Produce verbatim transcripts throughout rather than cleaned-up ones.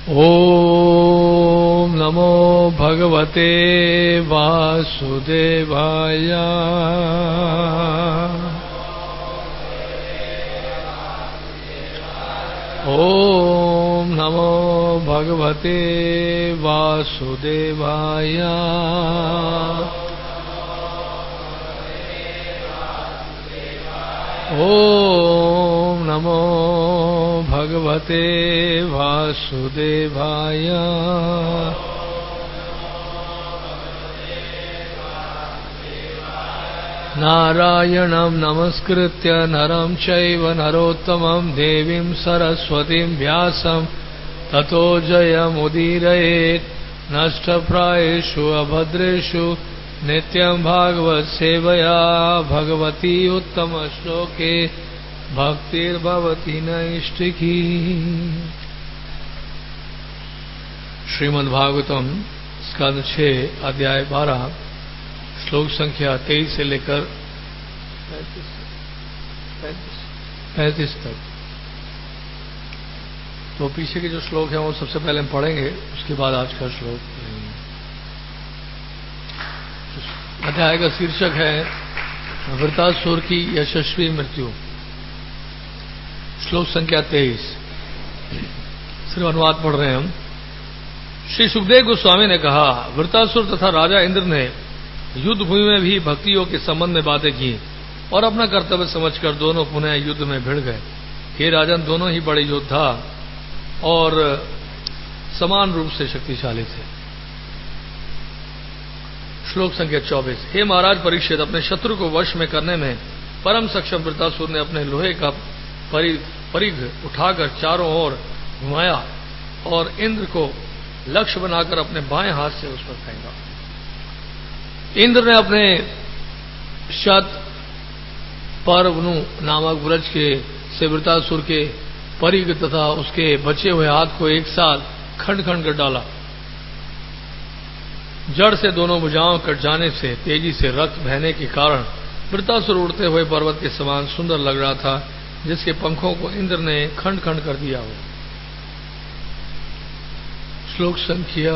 ओम नमो भगवते वासुदेवाय। ओम नमो भगवते वासुदेवाय। ओम नमो भगवते वासुदेवाय। नारायणं नमस्कृत्य नरं चैव नरोत्तमं देवीं सरस्वतीं व्यासं ततो जयमुदीरयेत्। नष्टप्रायेषु अभद्रेषु नित्यं भागवत सेवया भगवती उत्तम श्लोके भक्तिर्भवती नैष्टिकी। श्रीमद्भागवतम स्कंद छह अध्याय बारह श्लोक संख्या तेईस से लेकर पैंतीस तक। तो पीछे के जो श्लोक हैं वो सबसे पहले हम पढ़ेंगे, उसके बाद आज का श्लोक। अध्याय का शीर्षक है वृत्रासुर की यशस्वी मृत्यु। श्लोक संख्या तेईस सिर्फ अनुवाद पढ़ रहे हैं हम। श्री सुखदेव गोस्वामी ने कहा, वृत्रासुर तथा राजा इंद्र ने युद्ध भूमि में भी भक्तियों के संबंध में बातें की और अपना कर्तव्य समझकर दोनों पुनः युद्ध में भिड़ गए। हे राजन, दोनों ही बड़े योद्धा और समान रूप से शक्तिशाली थे। श्लोक संख्या चौबीस। हे महाराज परीक्षित, अपने शत्रु को वश में करने में परम सक्षम वृत्रासुर ने अपने लोहे का परिघ उठाकर चारों ओर घुमाया और इंद्र को लक्ष्य बनाकर अपने बाएं हाथ से उस पर फेंका। इंद्र ने अपने शत पर्वनु नामक वृक्ष के से वृत्रासुर के परिघ तथा उसके बचे हुए हाथ को एक साथ खंड खंड कर डाला। जड़ से दोनों भुजाओं कट जाने से तेजी से रक्त बहने के कारण वृत्रासुर उड़ते हुए पर्वत के समान सुंदर लग रहा था, जिसके पंखों को इंद्र ने खंड खंड कर दिया हो। श्लोक संख्या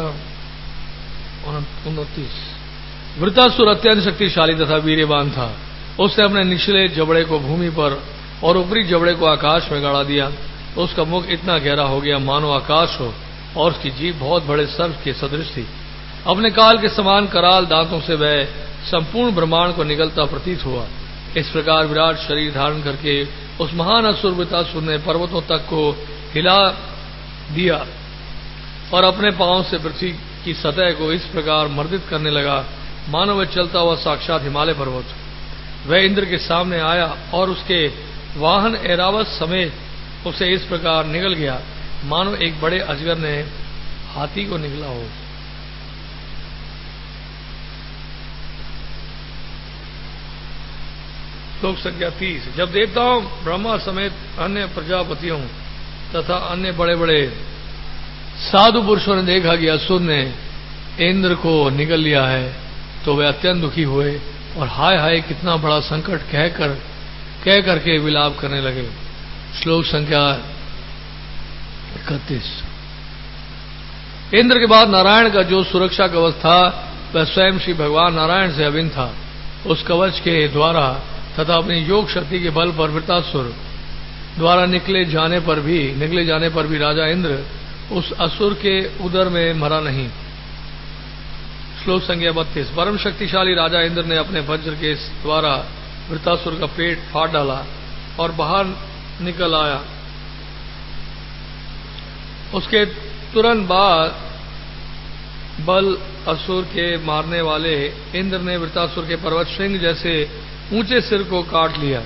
उनतीस। वृत्रासुर अत्यंत शक्तिशाली तथा वीर्यवान था। उसने अपने निचले जबड़े को भूमि पर और ऊपरी जबड़े को आकाश में गाड़ा दिया। उसका मुख इतना गहरा हो गया मानो आकाश हो और उसकी जीभ बहुत बड़े सर्प के सदृश थी। अपने काल के समान कराल दांतों से वह संपूर्ण ब्रह्मांड को निगलता प्रतीत हुआ। इस प्रकार विराट शरीर धारण करके उस महान असुर वृत्रासुर ने पर्वतों तक को हिला दिया और अपने पांव से पृथ्वी की सतह को इस प्रकार मर्दित करने लगा मानो वह चलता हुआ साक्षात हिमालय पर्वत। वह इंद्र के सामने आया और उसके वाहन ऐरावत समेत उसे इस प्रकार निगल गया मानो एक बड़े अजगर ने हाथी को निगला हो। श्लोक संख्या तीस। जब देवताओं ब्रह्मा समेत अन्य प्रजापतियों तथा अन्य बड़े बड़े साधु पुरुषों ने देखा कि असुर ने इंद्र को निगल लिया है, तो वे अत्यंत दुखी हुए और हाय हाय कितना बड़ा संकट कहकर कह करके विलाप करने लगे। श्लोक संख्या इकतीस। इंद्र के बाद नारायण का जो सुरक्षा कवच था वह स्वयं श्री भगवान नारायण से अभिन्न था। उस कवच के द्वारा तथा अपनी योग शक्ति के बल पर वृत्रासुर द्वारा निकले जाने पर भी निकले जाने पर भी राजा इंद्र उस असुर के उदर में मरा नहीं। श्लोक संख्या बत्तीस। परम शक्तिशाली राजा इंद्र ने अपने वज्र के द्वारा वृत्रासुर का पेट फाड़ डाला और बाहर निकल आया। उसके तुरंत बाद बल असुर के मारने वाले इंद्र ने वृत्रासुर के पर्वत श्रृंग जैसे ऊंचे सिर को काट लिया।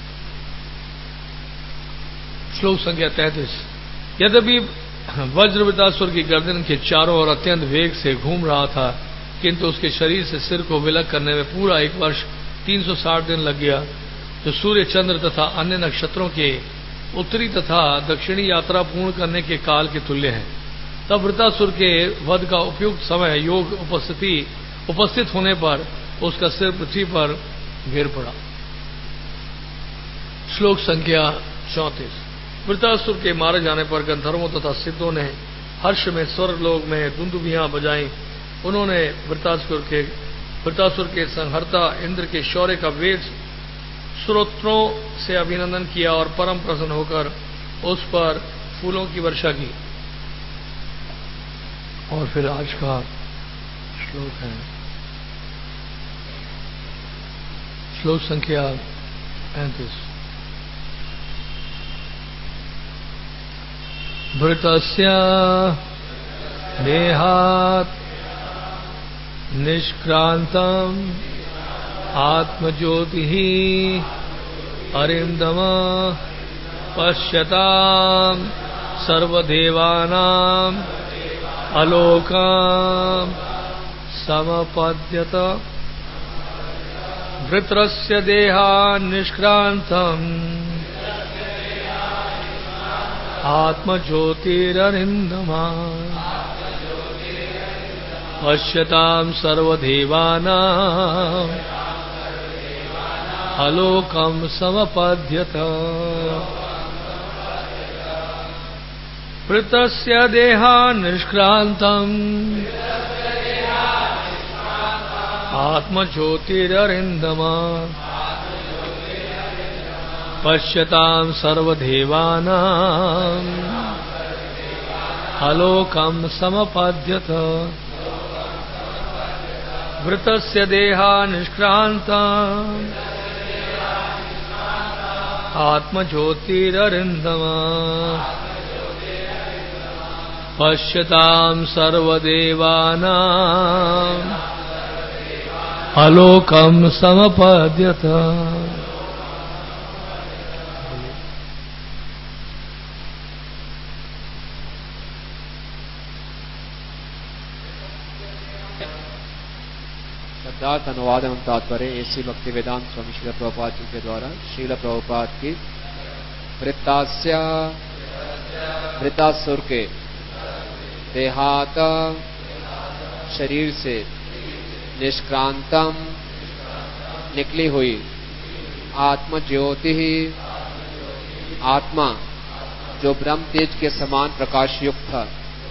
श्लोक संख्या तैंतीस। यद्यपि वज्र वृत्रासुर की गर्दन के चारों ओर अत्यंत वेग से घूम रहा था, किंतु उसके शरीर से सिर को विलग करने में पूरा एक वर्ष तीन सौ साठ दिन लग गया, जो सूर्य चंद्र तथा अन्य नक्षत्रों के उत्तरी तथा दक्षिणी यात्रा पूर्ण करने के काल के तुल्य है। तब वृत्रासुर के वध का उपयुक्त समय योग उपस्थिति उपस्थित होने पर उसका सिर पृथ्वी पर गिर पड़ा। श्लोक संख्या चौंतीस। वृत्रासुर के मारे जाने पर गंधर्वों तथा सिद्धों ने हर्ष में स्वर्ग लोक में दुंदुभियां बजाई। उन्होंने वृत्तासुर के वृत्तासुर के संहर्ता इंद्र के शौर्य का वेद श्रोत्रों से अभिनंदन किया और परम प्रसन्न होकर उस पर फूलों की वर्षा की। और फिर आज का श्लोक है श्लोक संख्या पैंतीस। भृतस्य देहात् निष्क्रांतम् आत्मज्योतिः अरिंदम पश्यताम् सर्वदेवानाम् अलोकम् समपद्यत। वृत्रस्य देहात् निष्क्रांतम् आत्मज्योतिररिंदमा पश्यताम् सर्वदेवानाम् अलोकम् समपद्यत। वृत्रस्य देहात् निष्क्रांतम् आत्मज्योतिररिंदमा पश्यताम् सर्वदेवानाम् अलोकम् समपद्यत। वृत्रस्य देहात् निष्क्रांतम् आत्मज्योतिररिंदमा पश्यताम् सर्वदेवानाम् अलोकम् समपद्यत। शब्दार्थ अनुवाद एवं तात्पर्य एसी भक्ति वेदांत स्वामी श्रील प्रभुपाद जी के द्वारा श्रील प्रभुपाद की वृत्तास्य वृत्तासुर के देहात शरीर से निष्क्रांतम निकली हुई आत्मज्योति आत्मा जो ब्रह्म तेज के समान प्रकाश युक्त था।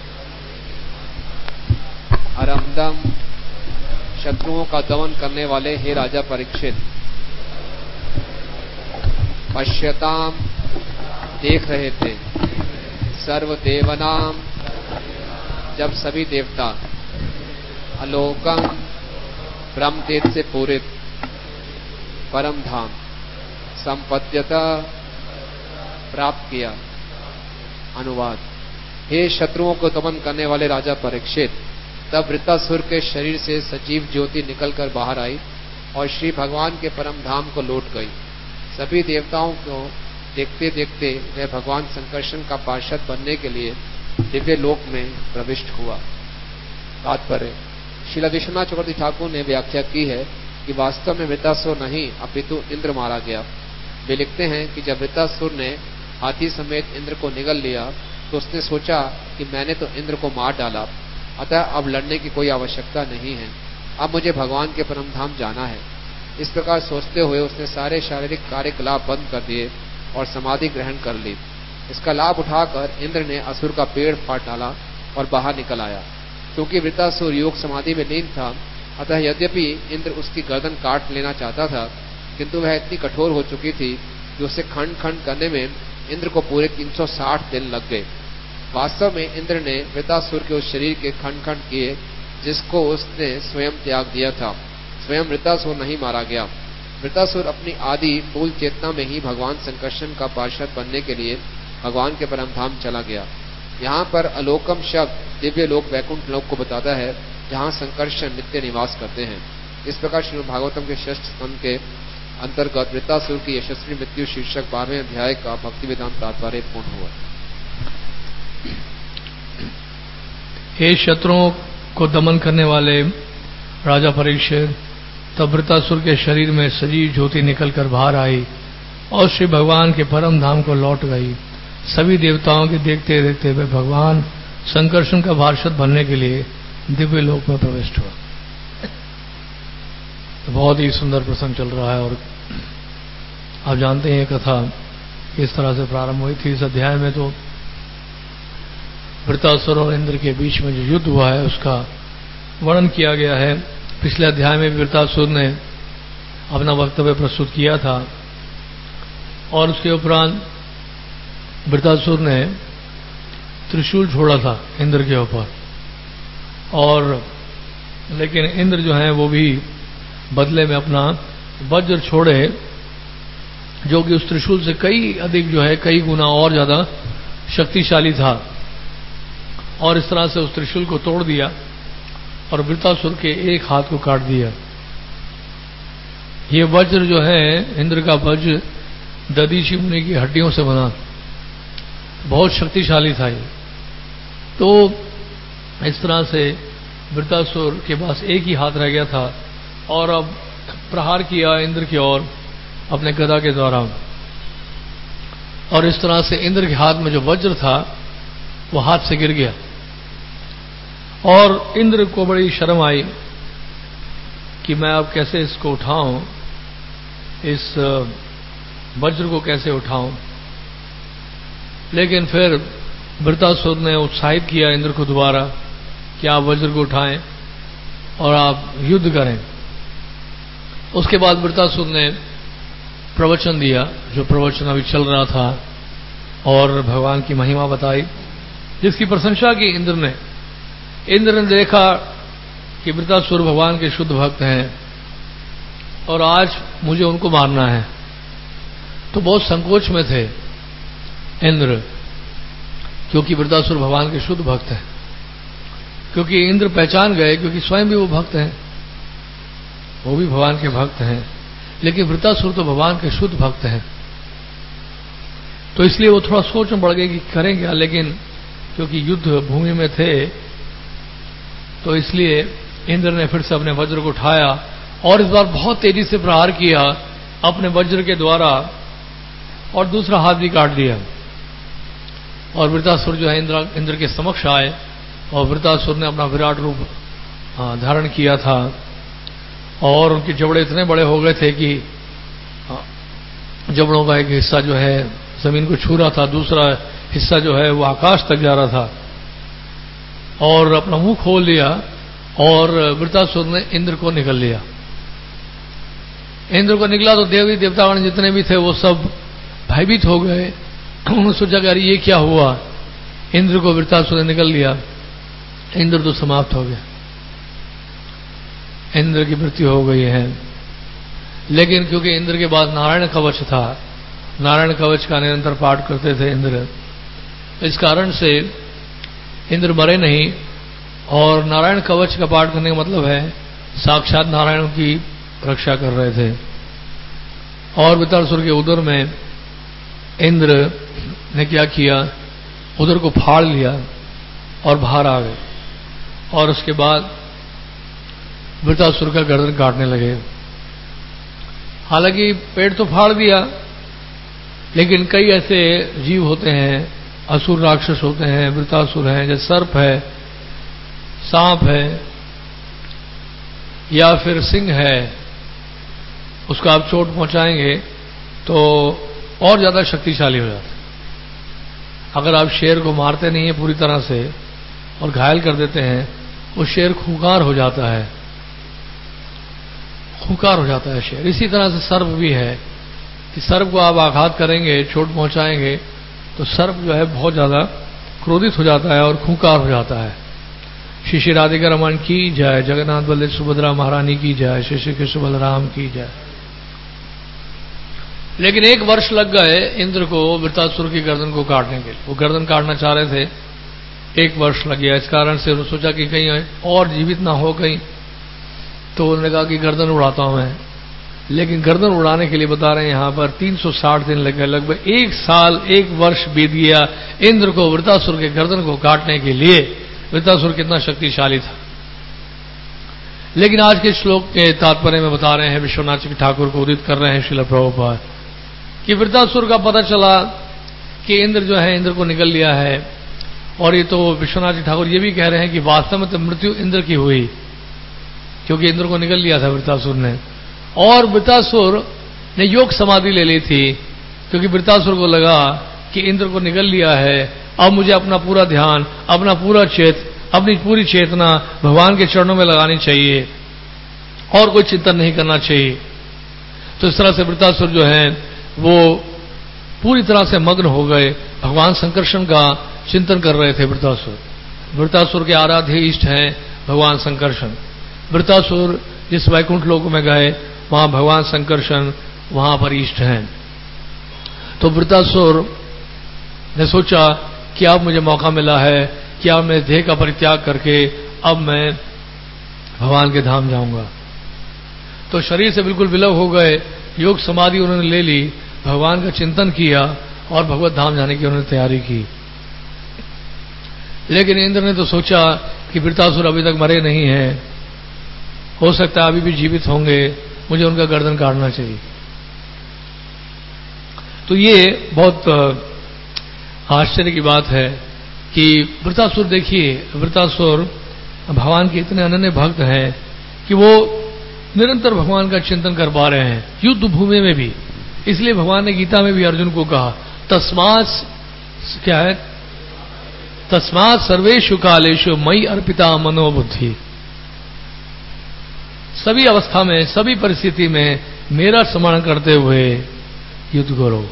अरमदम शत्रुओं का दमन करने वाले हे राजा परीक्षित। पश्यताम देख रहे थे। सर्वदेवनाम जब सभी देवता अलोकम ब्रह्म तेज से पूरित परम धाम संपद्यता प्राप्त किया। अनुवाद हे शत्रुओं को दमन करने वाले राजा परीक्षित, तब वृत्तासुर के शरीर से सजीव ज्योति निकलकर बाहर आई और श्री भगवान के परम धाम को लौट गई। सभी देवताओं को देखते देखते वह भगवान संकर्षण का पार्षद बनने के लिए दिव्य लोक में प्रविष्ट हुआ। तात्पर्य श्रील विश्वनाथ चक्रवर्ती ठाकुर ने व्याख्या की है कि वास्तव में वृत्तासुर नहीं अपितु इंद्र मारा गया। वे लिखते हैं कि जब वृत्तासुर ने हाथी समेत इंद्र को निगल लिया तो उसने सोचा कि मैंने तो इंद्र को मार डाला, अतः अब लड़ने की कोई आवश्यकता नहीं है, अब मुझे भगवान के परम धाम जाना है। इस प्रकार सोचते हुए उसने सारे शारीरिक कार्यकलाप बंद कर दिए और समाधि ग्रहण कर ली। इसका लाभ उठाकर इंद्र ने असुर का पेड़ फाड़ डाला और बाहर निकल आया। क्योंकि वृत्तासुर योग समाधि में लीन था, अतः यद्यपि इंद्र उसकी गर्दन काट लेना चाहता था, किंतु वह इतनी कठोर हो चुकी थी कि उसे खंड खंड करने में इंद्र को पूरे तीन सौ साठ दिन लग गए। वास्तव में इंद्र ने वृत्तासुर के उस शरीर के खंड खंड किए जिसको उसने स्वयं त्याग दिया था। स्वयं वृत्तासुर नहीं मारा गया। वृत्तासुर अपनी आदि मूल चेतना में ही भगवान संकर्षण का पार्षद बनने के लिए भगवान के परम धाम चला गया। यहाँ पर अलोकम शब्द दिव्य लोक वैकुंठ लोक को बताता है, जहाँ संकर्षण नित्य निवास करते हैं। इस प्रकार श्रीमद् भागवतम के षष्ठ स्कंद के अंतर्गत वृत्तासुर की यशस्वी मृत्यु शीर्षक बारहवें अध्याय का भक्ति वेदांत तात्पर्य पूर्ण हुआ। हे शत्रुओं को दमन करने वाले राजा परीक्षित, तब वृत्तासुर के शरीर में सजीव ज्योति निकलकर बाहर आई और श्री भगवान के परम धाम को लौट गई। सभी देवताओं के देखते देखते वे भगवान संकर्षण का पार्षद बनने के लिए दिव्य लोक में प्रविष्ट हुआ। तो बहुत ही सुंदर प्रसंग चल रहा है और आप जानते हैं ये कथा किस तरह से प्रारंभ हुई थी। इस अध्याय में तो वृत्रासुर और इंद्र के बीच में जो युद्ध हुआ है उसका वर्णन किया गया है। पिछले अध्याय में वृत्रासुर ने अपना वक्तव्य प्रस्तुत किया था और उसके उपरांत वृत्रासुर ने त्रिशूल छोड़ा था इंद्र के ऊपर, और लेकिन इंद्र जो है वो भी बदले में अपना वज्र छोड़े, जो कि उस त्रिशूल से कई अधिक जो है कई गुना और ज्यादा शक्तिशाली था, और इस तरह से उस त्रिशूल को तोड़ दिया और वृत्रासुर के एक हाथ को काट दिया। ये वज्र जो है इंद्र का वज्र दधीचि मुनि की हड्डियों से बना, बहुत शक्तिशाली था ये। तो इस तरह से वृत्रासुर के पास एक ही हाथ रह गया था और अब प्रहार किया इंद्र की ओर अपने गदा के द्वारा, और इस तरह से इंद्र के हाथ में जो वज्र था वो हाथ से गिर गया और इंद्र को बड़ी शर्म आई कि मैं अब कैसे इसको उठाऊं, इस वज्र को कैसे उठाऊं। लेकिन फिर वृत्रासुर ने उत्साहित किया इंद्र को दोबारा कि आप वज्र को उठाएं और आप युद्ध करें। उसके बाद वृत्रासुर ने प्रवचन दिया, जो प्रवचन अभी चल रहा था, और भगवान की महिमा बताई, जिसकी प्रशंसा की इंद्र ने। इंद्र ने देखा कि वृत्रासुर भगवान के शुद्ध भक्त हैं और आज मुझे उनको मारना है, तो बहुत संकोच में थे इंद्र, क्योंकि वृत्रासुर भगवान के शुद्ध भक्त हैं। क्योंकि इंद्र पहचान गए, क्योंकि स्वयं भी वो भक्त हैं, वो भी भगवान के भक्त हैं, लेकिन वृत्रासुर तो भगवान के शुद्ध भक्त हैं। तो इसलिए वो थोड़ा सोच में पड़ गए कि करें क्या, लेकिन क्योंकि युद्ध भूमि में थे तो इसलिए इंद्र ने फिर से अपने वज्र को उठाया और इस बार बहुत तेजी से प्रहार किया अपने वज्र के द्वारा और दूसरा हाथ भी काट दिया। और वृत्रासुर जो है इंद्र इंद्र के समक्ष आए और वृत्रासुर ने अपना विराट रूप धारण किया था और उनके जबड़े इतने बड़े हो गए थे कि जबड़ों का एक हिस्सा जो है जमीन को छू रहा था, दूसरा हिस्सा जो है वो आकाश तक जा रहा था, और अपना मुंह खोल लिया और वृत्रासुर ने इंद्र को निकल लिया। इंद्र को निकला तो देवी देवतागण जितने भी थे वो सब भयभीत हो गए। उन्होंने सोचा कि अरे ये क्या हुआ, इंद्र को वृत्रासुर ने निकल लिया, इंद्र तो समाप्त हो गया, इंद्र की मृत्यु हो गई है। लेकिन क्योंकि इंद्र के बाद नारायण कवच था, नारायण कवच का निरंतर पाठ करते थे इंद्र, इस कारण से इंद्र मरे नहीं। और नारायण कवच का पाठ करने का मतलब है साक्षात नारायण की रक्षा कर रहे थे। और वृत्रासुर के उदर में इंद्र ने क्या किया, उदर को फाड़ लिया और बाहर आ गए, और उसके बाद वृत्रासुर का गर्दन काटने लगे। हालांकि पेट तो फाड़ दिया, लेकिन कई ऐसे जीव होते हैं, असुर राक्षस होते हैं, वृत्रासुर हैं, जैसे सर्प है, सांप है, या फिर सिंह है, उसको आप चोट पहुंचाएंगे तो और ज्यादा शक्तिशाली हो जाता है। अगर आप शेर को मारते नहीं है पूरी तरह से और घायल कर देते हैं, वो शेर खूंखार हो जाता है, खूंखार हो जाता है शेर। इसी तरह से सर्प भी है कि सर्प को आप आघात करेंगे, चोट पहुंचाएंगे, तो सर्प जो है बहुत ज्यादा क्रोधित हो जाता है और खूंखार हो जाता है। श्री श्री राधिका रमन की जय, जगन्नाथ बलदेव सुभद्रा महारानी की जय, श्री श्री कृष्ण बलराम की जय। लेकिन एक वर्ष लग गए इंद्र को वृत्रासुर की गर्दन को काटने के लिए। वो गर्दन काटना चाह रहे थे, एक वर्ष लग गया। इस कारण से उन्होंने सोचा कि कहीं और जीवित ना हो कहीं, तो उन्होंने कहा कि गर्दन उड़ाता हूं मैं। लेकिन गर्दन उड़ाने के लिए बता रहे हैं यहां पर तीन सौ साठ दिन लग गए, लगभग एक साल एक वर्ष बीत गया इंद्र को वृत्रासुर के गर्दन को काटने के लिए। वृत्रासुर कितना शक्तिशाली था। लेकिन आज के श्लोक के तात्पर्य में बता रहे हैं, विश्वनाथ जी ठाकुर को उदित कर रहे हैं श्रील प्रभुपाद, कि वृत्रासुर का पता चला कि इंद्र जो है इंद्र को निकल लिया है। और ये तो विश्वनाथ जी ठाकुर ये भी कह रहे हैं कि वास्तव में तो मृत्यु इंद्र की हुई, क्योंकि इंद्र को निकल लिया था वृत्रासुर ने। और वृत्रासुर ने योग समाधि ले ली थी, क्योंकि वृत्रासुर को लगा कि इंद्र को निकल लिया है अब मुझे अपना पूरा ध्यान, अपना पूरा चेत अपनी पूरी चेतना भगवान के चरणों में लगानी चाहिए और कोई चिंतन नहीं करना चाहिए। तो इस तरह से वृत्तासुर जो है वो पूरी तरह से मग्न हो गए, भगवान संकर्षण का चिंतन कर रहे थे। वृत्तासुर वृत्तासुर के आराध्य इष्ट हैं भगवान संकर्षण। वृत्तासुर जिस वैकुंठ लोक में गए वहां भगवान संकर्षण वहां पर इष्ट हैं। तो वृत्तासुर ने सोचा कि अब मुझे मौका मिला है कि अब मैं देह का परित्याग करके अब मैं भगवान के धाम जाऊंगा। तो शरीर से बिल्कुल विलय हो गए, योग समाधि उन्होंने ले ली, भगवान का चिंतन किया और भगवत धाम जाने की उन्होंने तैयारी की। लेकिन इंद्र ने तो सोचा कि वृत्तासुर अभी तक मरे नहीं हैं, हो सकता है अभी भी जीवित होंगे, मुझे उनका गर्दन काटना चाहिए। तो ये बहुत आश्चर्य की बात है कि वृत्तासुर, देखिए वृत्तासुर भगवान के इतने अनन्य भक्त हैं कि वो निरंतर भगवान का चिंतन कर पा रहे हैं युद्ध भूमि में भी। इसलिए भगवान ने गीता में भी अर्जुन को कहा तस्मात्, क्या है, तस्मात् सर्वेषु कालेषु मयि अर्पिता मनोबुद्धि। सभी अवस्था में, सभी परिस्थिति में मेरा स्मरण करते हुए युद्ध करो।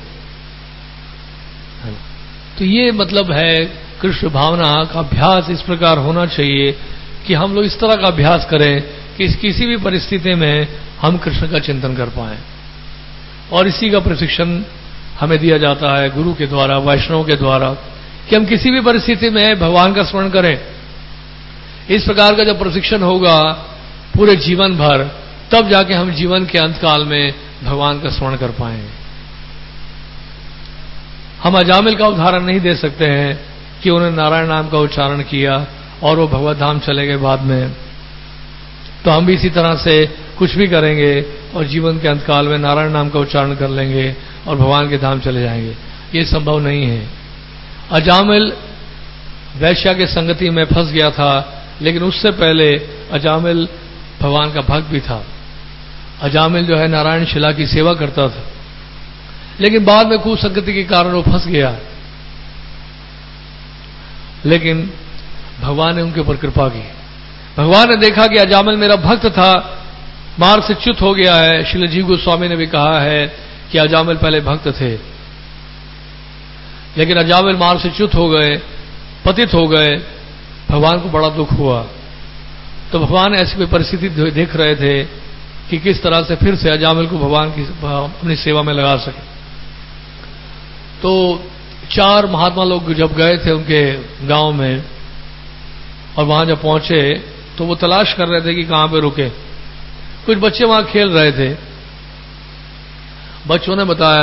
तो ये मतलब है कृष्ण भावना का अभ्यास इस प्रकार होना चाहिए कि हम लोग इस तरह का अभ्यास करें कि किसी भी परिस्थिति में हम कृष्ण का चिंतन कर पाएं। और इसी का प्रशिक्षण हमें दिया जाता है गुरु के द्वारा, वैष्णव के द्वारा, कि हम किसी भी परिस्थिति में भगवान का स्मरण करें। इस प्रकार का जब प्रशिक्षण होगा पूरे जीवन भर, तब जाके हम जीवन के अंत काल में भगवान का स्मरण कर पाएंगे। हम अजामिल का उदाहरण नहीं दे सकते हैं कि उन्होंने नारायण नाम का उच्चारण किया और वो भगवत धाम चले गए बाद में। तो हम भी इसी तरह से कुछ भी करेंगे और जीवन के अंतकाल में नारायण नाम का उच्चारण कर लेंगे और भगवान के धाम चले जाएंगे। ये संभव नहीं है। अजामिल वैश्या के संगति में फंस गया था, लेकिन उससे पहले अजामिल भगवान का भक्त भी था। अजामिल जो है नारायण शिला की सेवा करता था, लेकिन बाद में कुसंगति के कारण वो फंस गया। लेकिन भगवान ने उनके ऊपर कृपा की। भगवान ने देखा कि अजामिल मेरा भक्त था, मार्ग से च्युत हो गया है। श्रील जीव गोस्वामी ने भी कहा है कि अजामिल पहले भक्त थे, लेकिन अजामिल मार्ग से च्युत हो गए, पतित हो गए। भगवान को बड़ा दुख हुआ। तो भगवान ऐसी कोई परिस्थिति देख रहे थे कि किस तरह से फिर से अजामिल को भगवान की अपनी सेवा में लगा सके। तो चार महात्मा लोग जब गए थे उनके गांव में और वहां जब पहुंचे तो वो तलाश कर रहे थे कि कहां पे रुके। कुछ बच्चे वहां खेल रहे थे। बच्चों ने बताया,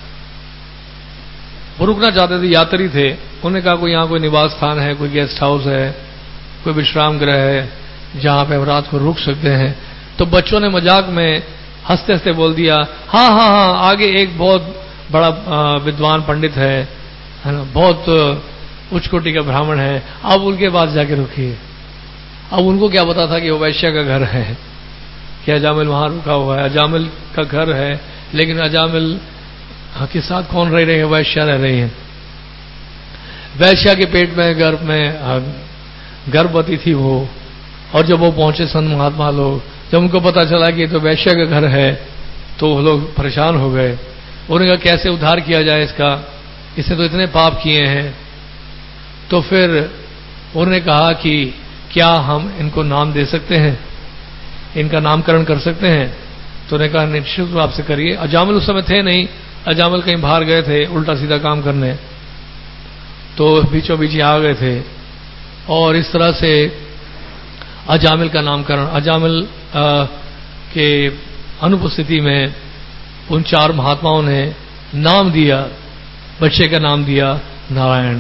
वो रुकना चाहते थे, यात्री थे। उन्होंने कहा कोई यहां कोई निवास स्थान है, कोई गेस्ट हाउस है, कोई विश्राम गृह है जहां पे हम रात को रुक सकते हैं। तो बच्चों ने मजाक में हंसते हंसते बोल दिया, हाँ हाँ हाँ, आगे एक बहुत बड़ा विद्वान पंडित है, है ना, बहुत उच्च कोटि का ब्राह्मण है, अब उनके पास जाके रुकिए। अब उनको क्या पता था कि वो वैश्य का घर है, कि अजामिल वहां रुका हुआ है, अजामिल का घर है। लेकिन अजामिल के साथ कौन रह रहे हैं? वैश्या रह रही है। वैश्या के पेट में गर्भ में गर्भवती थी वो। और जब वो पहुंचे संत महात्मा लोग, जब उनको पता चला कि तो वैश्या का घर है, तो वो लोग परेशान हो गए। उन्होंने कहा कैसे उद्धार किया जाए इसका, इसने तो इतने पाप किए हैं। तो फिर उन्होंने कहा कि क्या हम इनको नाम दे सकते हैं, इनका नामकरण कर सकते हैं? तो उन्होंने कहा निश्चित रूप से करिए। अजामिल उस समय थे नहीं, अजामिल कहीं बाहर गए थे उल्टा सीधा काम करने, तो बीचों बीच आ गए थे। और इस तरह से अजामिल का नामकरण, अजामिल के अनुपस्थिति में उन चार महात्माओं ने नाम दिया, बच्चे का नाम दिया नारायण।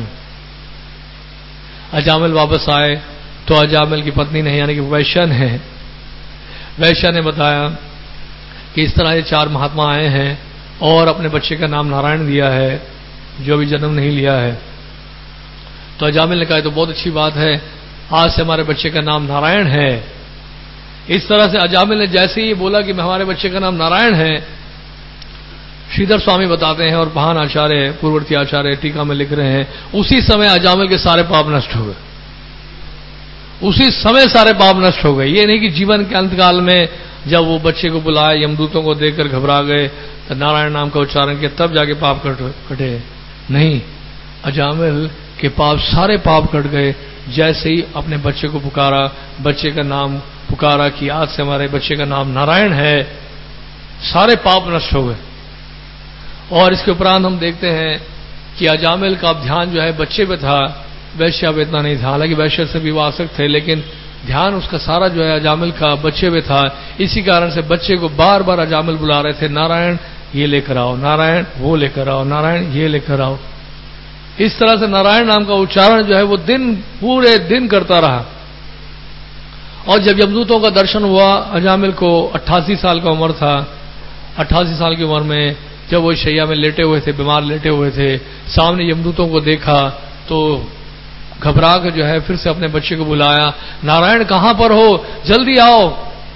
अजामिल वापस आए तो अजामिल की पत्नी ने, यानी कि वैश्या ने वैश्या ने बताया कि इस तरह ये चार महात्मा आए हैं और अपने बच्चे का नाम नारायण दिया है, जो अभी जन्म नहीं लिया है। तो अजामिल ने कहा तो बहुत अच्छी बात है, आज से हमारे बच्चे का नाम नारायण है। इस तरह से अजामिल ने जैसे ही बोला कि हमारे बच्चे का नाम नारायण है, श्रीधर स्वामी बताते हैं और महान आचार्य पूर्ववर्ती आचार्य टीका में लिख रहे हैं, उसी समय अजामिल के सारे पाप नष्ट हो गए। उसी समय सारे पाप नष्ट हो गए। ये नहीं कि जीवन के अंतकाल में जब वो बच्चे को बुलाया, यमदूतों को देखकर घबरा गए, तो नारायण नाम का उच्चारण किया, तब जाके पाप कट कटे। नहीं, अजामिल के पाप सारे पाप कट गए जैसे ही अपने बच्चे को पुकारा, बच्चे का नाम पुकारा कि आज से हमारे बच्चे का नाम नारायण है, सारे पाप नष्ट हो गए। और इसके उपरांत हम देखते हैं कि अजामिल का ध्यान जो है बच्चे पे था, वैश्या पे इतना नहीं था। हालांकि वैश्य से विवासक थे, लेकिन ध्यान उसका सारा जो है अजामिल का बच्चे पे था। इसी कारण से बच्चे को बार बार अजामिल बुला रहे थे, नारायण ये लेकर आओ, नारायण वो लेकर आओ, नारायण ये लेकर आओ। इस तरह से नारायण नाम का उच्चारण जो है वो दिन पूरे दिन करता रहा। और जब यमदूतों का दर्शन हुआ, अजामिल को अट्ठासी साल का उम्र था। अट्ठासी साल की उम्र में जब वो शैया में लेटे हुए थे, बीमार लेटे हुए थे, सामने यमदूतों को देखा तो घबरा कर जो है फिर से अपने बच्चे को बुलाया, नारायण कहां पर हो, जल्दी आओ।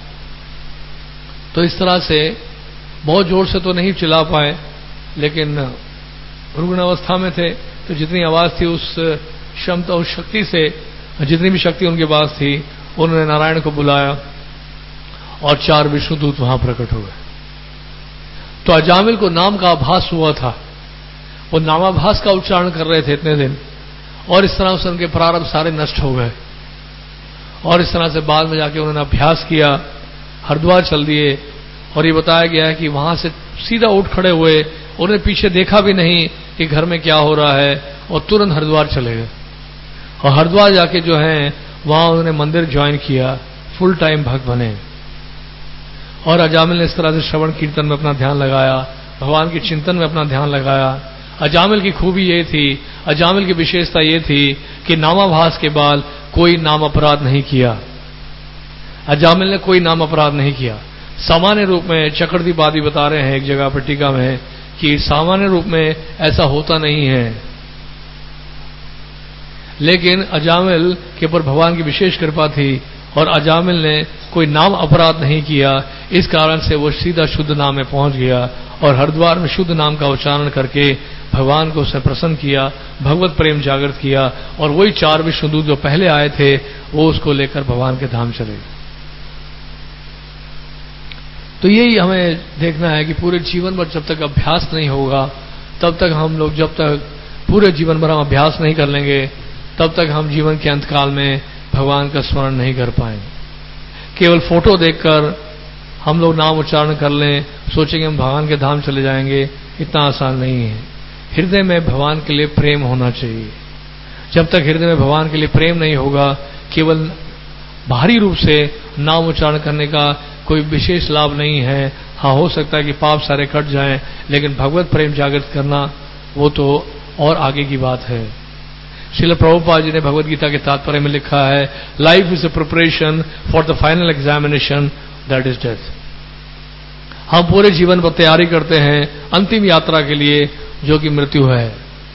तो इस तरह से बहुत जोर से तो नहीं चिल्ला पाए, लेकिन रुग्ण अवस्था में थे, तो जितनी आवाज थी उस क्षमता, उस शक्ति से, जितनी भी शक्ति उनके पास थी, उन्होंने नारायण को बुलाया और चार विष्णुदूत वहां प्रकट हो गए। तो अजामिल को नाम का आभास हुआ था, वो नामाभास का उच्चारण कर रहे थे इतने दिन, और इस तरह से उनके प्रारब्ध सारे नष्ट हो गए। और इस तरह से बाद में जाके उन्होंने अभ्यास किया, हरिद्वार चल दिए। और ये बताया गया है कि वहां से सीधा उठ खड़े हुए, उन्हें पीछे देखा भी नहीं कि घर में क्या हो रहा है, और तुरंत हरिद्वार चले गए। और हरिद्वार जाके जो है वहां उन्होंने मंदिर ज्वाइन किया, फुल टाइम भक्त बने। और अजामिल ने इस तरह से श्रवण कीर्तन में अपना ध्यान लगाया, भगवान के चिंतन में अपना ध्यान लगाया। अजामिल की खूबी ये थी, अजामिल की विशेषता ये थी कि नामाभास के बाद कोई नाम अपराध नहीं किया। अजामिल ने कोई नाम अपराध नहीं किया। सामान्य रूप में चक्रदीपादी बता रहे हैं एक जगह पर टीका में कि सामान्य रूप में ऐसा होता नहीं है, लेकिन अजामिल के ऊपर भगवान की विशेष कृपा थी और अजामिल ने कोई नाम अपराध नहीं किया। इस कारण से वो सीधा शुद्ध नाम में पहुंच गया और हरिद्वार में शुद्ध नाम का उच्चारण करके भगवान को उसने प्रसन्न किया, भगवत प्रेम जागृत किया। और वही चार विष्णुदूत जो पहले आए थे वो उसको लेकर भगवान के धाम चले गए। तो यही हमें देखना है कि पूरे जीवन भर जब तक अभ्यास नहीं होगा, तब तक हम लोग, जब तक पूरे जीवन भर हम अभ्यास नहीं कर लेंगे, तब तक हम जीवन के अंतकाल में भगवान का स्मरण नहीं कर पाएंगे। केवल फोटो देखकर हम लोग नाम उच्चारण कर लें, सोचेंगे हम भगवान के धाम चले जाएंगे, इतना आसान नहीं है। हृदय में भगवान के लिए प्रेम होना चाहिए। जब तक हृदय में भगवान के लिए प्रेम नहीं होगा, केवल बाहरी रूप से नाम उच्चारण करने का कोई विशेष लाभ नहीं है। हाँ, हो सकता है कि पाप सारे कट जाएं, लेकिन भगवत प्रेम जागृत करना वो तो और आगे की बात है। श्रील प्रभुपाद जी ने भगवद गीता के तात्पर्य में लिखा है, life is a preparation for the final examination that is death. हम पूरे जीवन पर तैयारी करते हैं अंतिम यात्रा के लिए, जो कि मृत्यु है।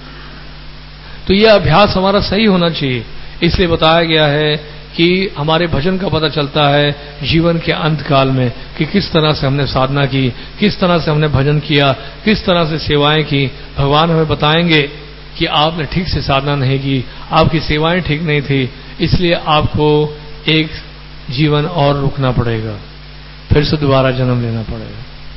तो यह अभ्यास हमारा सही होना चाहिए। इसलिए बताया गया है कि हमारे भजन का पता चलता है जीवन के अंत काल में कि किस तरह से हमने साधना की, किस तरह से हमने भजन किया, किस तरह से सेवाएं की। भगवान हमें बताएंगे कि आपने ठीक से साधना नहीं की, आपकी सेवाएं ठीक नहीं थी, इसलिए आपको एक जीवन और रुकना पड़ेगा, फिर से दोबारा जन्म लेना पड़ेगा।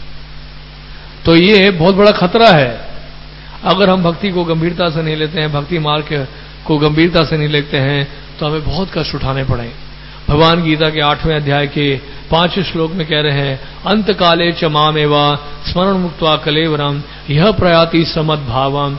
तो ये बहुत बड़ा खतरा है। अगर हम भक्ति को गंभीरता से नहीं लेते हैं, भक्ति मार्ग को गंभीरता से नहीं लेते हैं, तो हमें बहुत कष्ट उठाने पड़े। भगवान गीता के आठवें अध्याय के पांचवें श्लोक में कह रहे हैं, अंत काले च मामेवा स्मरण मुक्त्वा कलेवरम यह प्रयाति समद भावम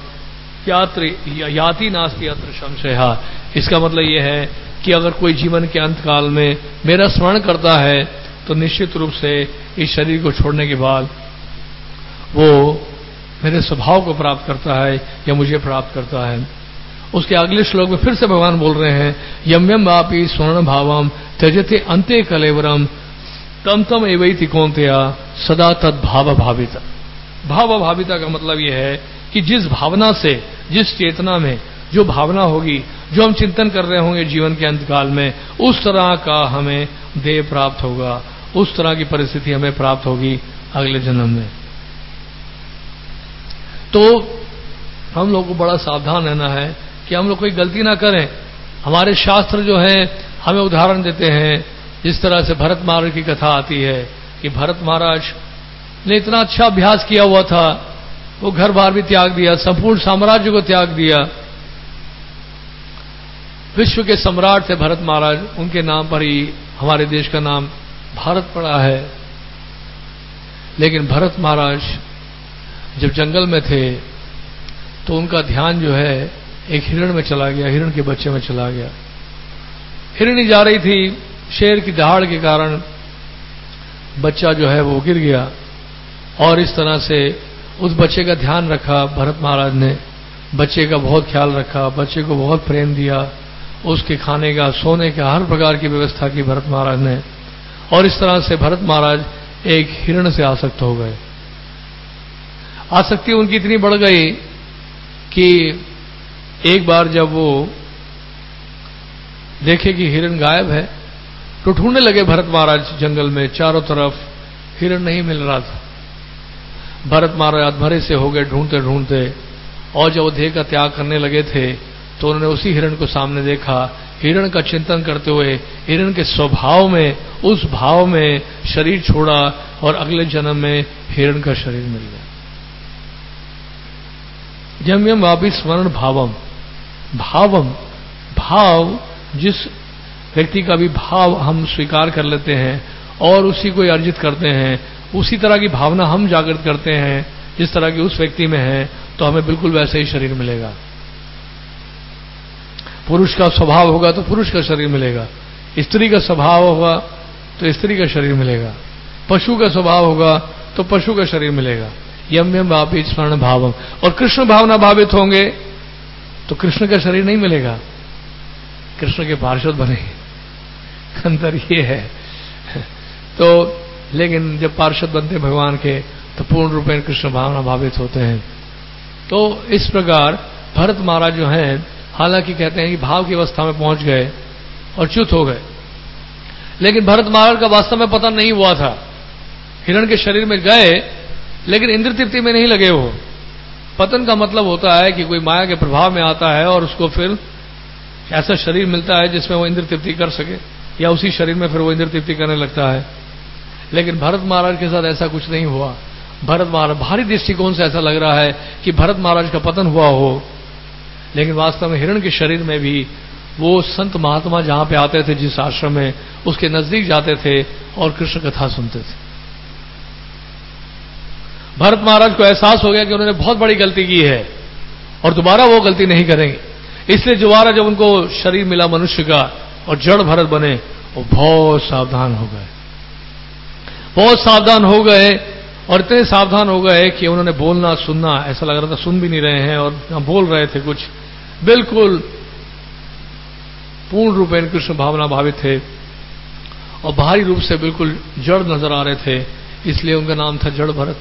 याति नास्ति अत्र संशयः। इसका मतलब यह है कि अगर कोई जीवन के अंत काल में मेरा स्मरण करता है, तो निश्चित रूप से इस शरीर को छोड़ने के बाद वो मेरे स्वभाव को प्राप्त करता है या मुझे प्राप्त करता है। उसके अगले श्लोक में फिर से भगवान बोल रहे हैं, यम यम वापी स्वर्ण भावम त्यजते अंते कलेवरम तम तम एवैति कौन्तेया सदा तद भाव भाविता। भाव भाविता का मतलब यह है कि जिस भावना से, जिस चेतना में जो भावना होगी, जो हम चिंतन कर रहे होंगे जीवन के अंतकाल में, उस तरह का हमें देह प्राप्त होगा, उस तरह की परिस्थिति हमें प्राप्त होगी अगले जन्म में। तो हम लोग को बड़ा सावधान रहना है कि हम लोग कोई गलती ना करें। हमारे शास्त्र जो हैं हमें उदाहरण देते हैं, जिस तरह से भरत महाराज की कथा आती है कि भरत महाराज ने इतना अच्छा अभ्यास किया हुआ था, वो घर बार भी त्याग दिया, संपूर्ण साम्राज्य को त्याग दिया। विश्व के सम्राट थे भरत महाराज, उनके नाम पर ही हमारे देश का नाम भारत पड़ा है। लेकिन भरत महाराज जब जंगल में थे तो उनका ध्यान जो है एक हिरण में चला गया, हिरण के बच्चे में चला गया। हिरणी जा रही थी, शेर की दहाड़ के कारण बच्चा जो है वो गिर गया, और इस तरह से उस बच्चे का ध्यान रखा भरत महाराज ने, बच्चे का बहुत ख्याल रखा, बच्चे को बहुत प्रेम दिया, उसके खाने का, सोने का, हर प्रकार की व्यवस्था की भरत महाराज ने। और इस तरह से भरत महाराज एक हिरण से आसक्त हो गए। आसक्ति उनकी इतनी बढ़ गई कि एक बार जब वो देखे कि हिरण गायब है तो ढूंढने लगे भरत महाराज जंगल में, चारों तरफ हिरण नहीं मिल रहा था। भरत महाराज अधमरे से हो गए ढूंढते ढूंढते, और जब वो देह का त्याग करने लगे थे तो उन्होंने उसी हिरण को सामने देखा। हिरण का चिंतन करते हुए हिरण के स्वभाव में, उस भाव में शरीर छोड़ा और अगले जन्म में हिरण का शरीर मिल गया। यम यम वापि स्मरण भावम, भावम भाव, जिस व्यक्ति का भी भाव हम स्वीकार कर लेते हैं और उसी को अर्जित करते हैं, उसी तरह की भावना हम जागृत करते हैं जिस तरह की उस व्यक्ति में है, तो हमें बिल्कुल वैसे ही शरीर मिलेगा। पुरुष का स्वभाव होगा तो पुरुष का शरीर मिलेगा, स्त्री का स्वभाव होगा तो स्त्री का शरीर मिलेगा, पशु का स्वभाव होगा तो पशु का शरीर मिलेगा। यम यम वापि स्मरण भावम, और कृष्ण भावना भावित होंगे तो कृष्ण का शरीर नहीं मिलेगा, कृष्ण के पार्षद बनेंगे। अंतर ये है। तो लेकिन जब पार्षद बनते भगवान के तो पूर्ण रूप में कृष्ण भावना भावित होते हैं। तो इस प्रकार भरत महाराज जो हैं, हालांकि कहते हैं कि भाव की अवस्था में पहुंच गए और च्युत हो गए, लेकिन भरत महाराज का वास्तव में पतन नहीं हुआ था। हिरण के शरीर में गए लेकिन इंद्र तृप्ति में नहीं लगे। वो पतन का मतलब होता है कि कोई माया के प्रभाव में आता है और उसको फिर ऐसा शरीर मिलता है जिसमें वो इंद्र तृप्ति कर सके, या उसी शरीर में फिर वो इंद्र तृप्ति करने लगता है। लेकिन भरत महाराज के साथ ऐसा कुछ नहीं हुआ। भरत महाराज, भारी दृष्टिकोण से ऐसा लग रहा है कि भरत महाराज का पतन हुआ हो, लेकिन वास्तव में हिरण के शरीर में भी वो संत महात्मा जहां पे आते थे, जिस आश्रम में, उसके नजदीक जाते थे और कृष्ण कथा सुनते थे। भरत महाराज को एहसास हो गया कि उन्होंने बहुत बड़ी गलती की है और दोबारा वो गलती नहीं करेंगे। इसलिए दोबारा जब उनको शरीर मिला मनुष्य का और जड़ भरत बने, वो बहुत सावधान हो गए, बहुत सावधान हो गए और इतने सावधान हो गए कि उन्होंने बोलना सुनना, ऐसा लग रहा था सुन भी नहीं रहे हैं और ना बोल रहे थे कुछ, बिल्कुल पूर्ण रूप में कृष्ण भावना भावित थे और बाहरी रूप से बिल्कुल जड़ नजर आ रहे थे। इसलिए उनका नाम था जड़ भरत।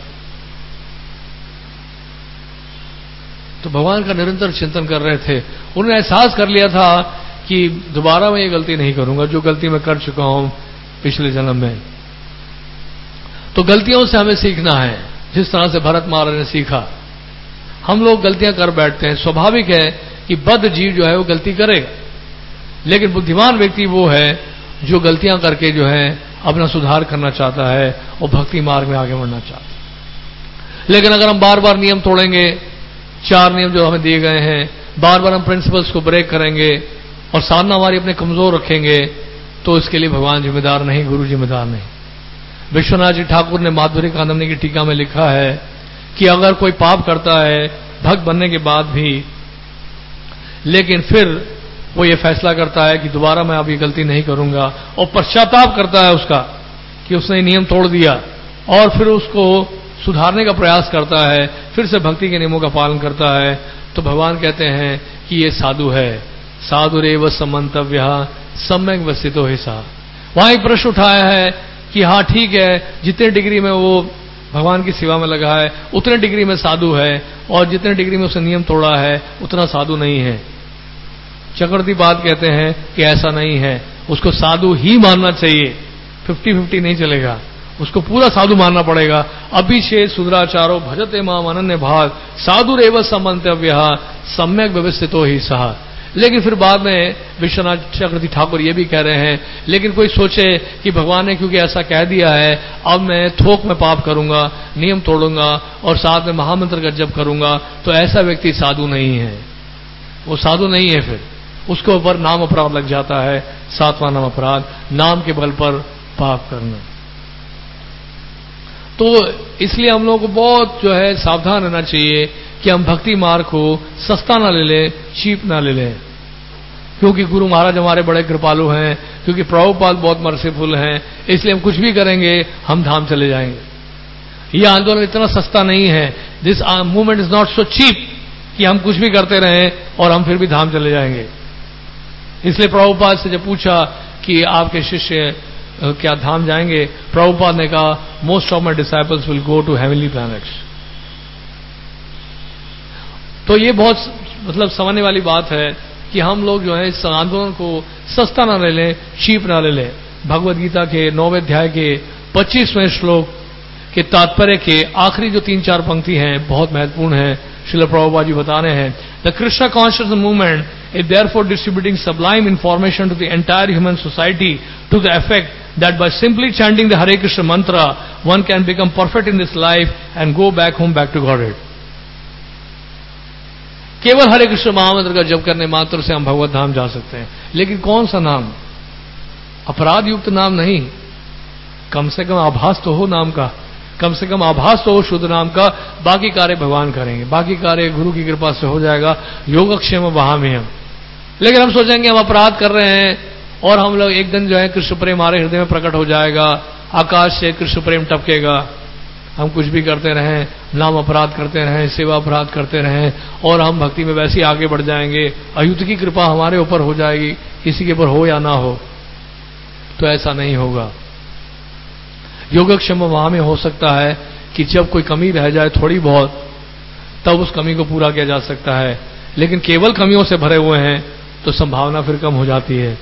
तो भगवान का निरंतर चिंतन कर रहे थे। उन्होंने एहसास कर लिया था कि दोबारा मैं ये गलती नहीं करूंगा जो गलती मैं कर चुका हूं पिछले जन्म में। तो गलतियों से हमें सीखना है, जिस तरह से भरत महाराज ने सीखा। हम लोग गलतियां कर बैठते हैं, स्वाभाविक है कि बद्ध जीव जो है वो गलती करेगा, लेकिन बुद्धिमान व्यक्ति वो है जो गलतियां करके जो है अपना सुधार करना चाहता है और भक्ति मार्ग में आगे बढ़ना चाहता है। लेकिन अगर हम बार बार नियम तोड़ेंगे, चार नियम जो हमें दिए गए हैं, बार बार हम प्रिंसिपल्स को ब्रेक करेंगे और साधना हमारी अपने कमजोर रखेंगे, तो इसके लिए भगवान जिम्मेदार नहीं, गुरु जिम्मेदार नहीं। विश्वनाथ जी ठाकुर ने माधुरी कादम्बनी की टीका में लिखा है कि अगर कोई पाप करता है भक्त बनने के बाद भी, लेकिन फिर वो ये फैसला करता है कि दोबारा मैं अब ये गलती नहीं करूंगा और पश्चाताप करता है उसका कि उसने नियम तोड़ दिया और फिर उसको सुधारने का प्रयास करता है, फिर से भक्ति के नियमों का पालन करता है, तो भगवान कहते हैं कि ये साधु है। साधुरेव समंतव्य सम्यक व्यवस्थितो हि सा। वहां एक प्रश्न उठाया है कि हाँ ठीक है, जितने डिग्री में वो भगवान की सेवा में लगा है उतने डिग्री में साधु है, और जितने डिग्री में उसने नियम तोड़ा है उतना साधु नहीं है। चक्रवर्ती बात कहते हैं कि ऐसा नहीं है, उसको साधु ही मानना चाहिए, फिफ्टी फिफ्टी नहीं चलेगा। उसको पूरा साधु मानना पड़ेगा। अभिषेक सुदराचारो भजते माम अनन्य भाग साधु रेव समंतव्य सम्यक व्यवस्थितो ही सहा। लेकिन फिर बाद में विश्वनाथ चक्रवर्ती ठाकुर ये भी कह रहे हैं, लेकिन कोई सोचे कि भगवान ने क्योंकि ऐसा कह दिया है अब मैं थोक में पाप करूंगा, नियम तोड़ूंगा और साथ में महामंत्र का जप करूंगा, तो ऐसा व्यक्ति साधु नहीं है, वो साधु नहीं है। फिर उसके ऊपर नाम अपराध लग जाता है, सातवां नाम अपराध, नाम के बल पर पाप करना। तो इसलिए हम लोगों को बहुत जो है सावधान रहना चाहिए कि हम भक्ति मार्ग को सस्ता ना ले लें, चीप ना ले लें, क्योंकि गुरु महाराज हमारे बड़े कृपालु हैं, क्योंकि प्रभुपाद बहुत मर्सीफुल हैं, इसलिए हम कुछ भी करेंगे हम धाम चले जाएंगे। यह आंदोलन इतना सस्ता नहीं है, this movement is not so cheap कि हम कुछ भी करते रहें और हम फिर भी धाम चले जाएंगे। इसलिए प्रभुपाद से जब पूछा कि आपके शिष्य क्या धाम जाएंगे, प्रभुपाद ने कहा most of my disciples will go to heavenly planets. तो ये बहुत मतलब समझने वाली बात है कि हम लोग जो है इस आंदोलन को सस्ता ना ले लें, चीप ना ले लें। भगवद गीता के नौवें अध्याय के पच्चीसवें श्लोक के तात्पर्य के आखिरी जो तीन चार पंक्ति हैं बहुत महत्वपूर्ण है। श्रील प्रभुपाद जी बता रहे हैं, the Krishna consciousness movement is therefore distributing sublime information to the entire human society to the effect that by simply chanting the Hare Krishna mantra one can become perfect in this life and go back home back to Godhead। केवल हरे कृष्ण महामंत्र का जप करने मात्र से हम भगवत धाम जा सकते हैं। लेकिन कौन सा नाम? अपराध युक्त नाम नहीं, कम से कम आभास तो हो नाम का, कम से कम आभास तो हो शुद्ध नाम का। बाकी कार्य भगवान करेंगे, बाकी कार्य गुरु की कृपा से हो जाएगा। योगक्षेम वहां में हम, लेकिन हम सोचेंगे हम अपराध कर रहे हैं और हम लोग एक दिन जो है कृष्ण प्रेम हमारे हृदय में प्रकट हो जाएगा, आकाश से कृष्ण प्रेम टपकेगा, हम कुछ भी करते रहें, नाम अपराध करते रहें, सेवा अपराध करते रहें और हम भक्ति में वैसे ही आगे बढ़ जाएंगे, अयुत की कृपा हमारे ऊपर हो जाएगी, किसी के ऊपर हो या ना हो। तो ऐसा नहीं होगा। योगक्षेम वहां में हो सकता है कि जब कोई कमी रह जाए थोड़ी बहुत, तब उस कमी को पूरा किया जा सकता है। लेकिन केवल कमियों से भरे हुए हैं तो संभावना फिर कम हो जाती है।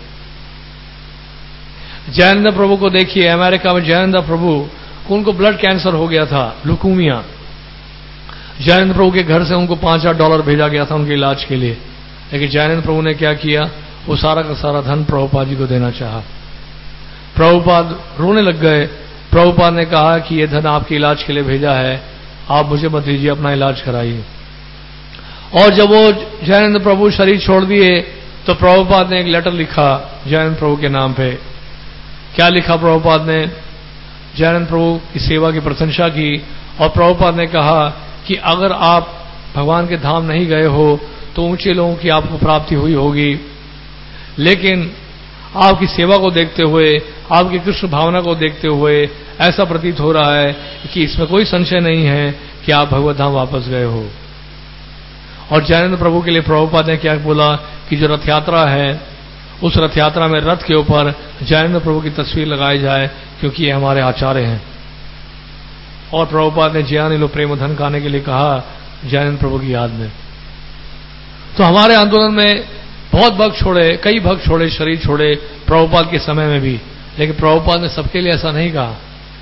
जयानंद प्रभु को देखिए, अमेरिका में जयानंद प्रभु को उनको ब्लड कैंसर हो गया था, लुकूमिया। जयानंद प्रभु के घर से उनको पांच हजार डॉलर भेजा गया था उनके इलाज के लिए। लेकिन जयानंद प्रभु ने क्या किया, वो सारा का सारा धन प्रभुपाद जी को देना चाहा। प्रभुपाद रोने लग गए। प्रभुपाद ने कहा कि ये धन आपके इलाज के लिए भेजा है, आप मुझे मत दीजिए, अपना इलाज कराइए। और जब वो जयानंद प्रभु शरीर छोड़ दिए तो प्रभुपाद ने एक लेटर लिखा जयानंद प्रभु के नाम पे। क्या लिखा प्रभुपाद ने? जयानंद प्रभु की सेवा की प्रशंसा की और प्रभुपाद ने कहा कि अगर आप भगवान के धाम नहीं गए हो तो ऊंचे लोगों की आपको प्राप्ति हुई होगी, लेकिन आपकी सेवा को देखते हुए, आपकी कृष्ण भावना को देखते हुए ऐसा प्रतीत हो रहा है कि इसमें कोई संशय नहीं है कि आप भगवत धाम वापस गए हो। और जयानंद प्रभु के लिए प्रभुपाद ने क्या बोला कि जो रथ यात्रा है उस रथ यात्रा में रथ के ऊपर जयानंद प्रभु की तस्वीर लगाई जाए, क्योंकि ये हमारे आचार्य हैं। और प्रभुपाद ने जयानिलो प्रेम धन खाने के लिए कहा जयानंद प्रभु की याद में। तो हमारे आंदोलन में बहुत भक्त छोड़े, कई भक्त छोड़े, शरीर छोड़े प्रभुपाद के समय में भी, लेकिन प्रभुपाद ने सबके लिए ऐसा नहीं कहा।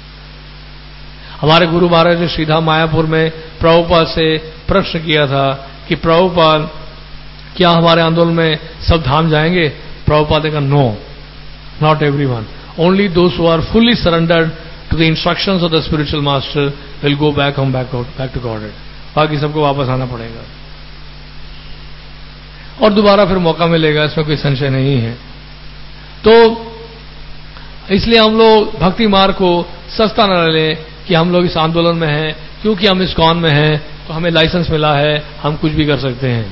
हमारे गुरु महाराज ने श्रीधाम मायापुर में प्रभुपाद से प्रश्न किया था कि प्रभुपाद क्या हमारे आंदोलन में सब धाम जाएंगे? प्रभुपाद ने कहा no, not everyone, only those who are fully surrendered to the instructions of the spiritual master will go back home back back to Godhead. बाकी सबको वापस आना पड़ेगा और दोबारा फिर मौका मिलेगा, इसमें कोई संशय नहीं है। तो इसलिए हम लोग भक्ति मार्ग को सस्ता न लें कि हम लोग इस आंदोलन में हैं, क्योंकि हम इस कौन में हैं तो हमें लाइसेंस मिला है, हम कुछ भी कर सकते हैं।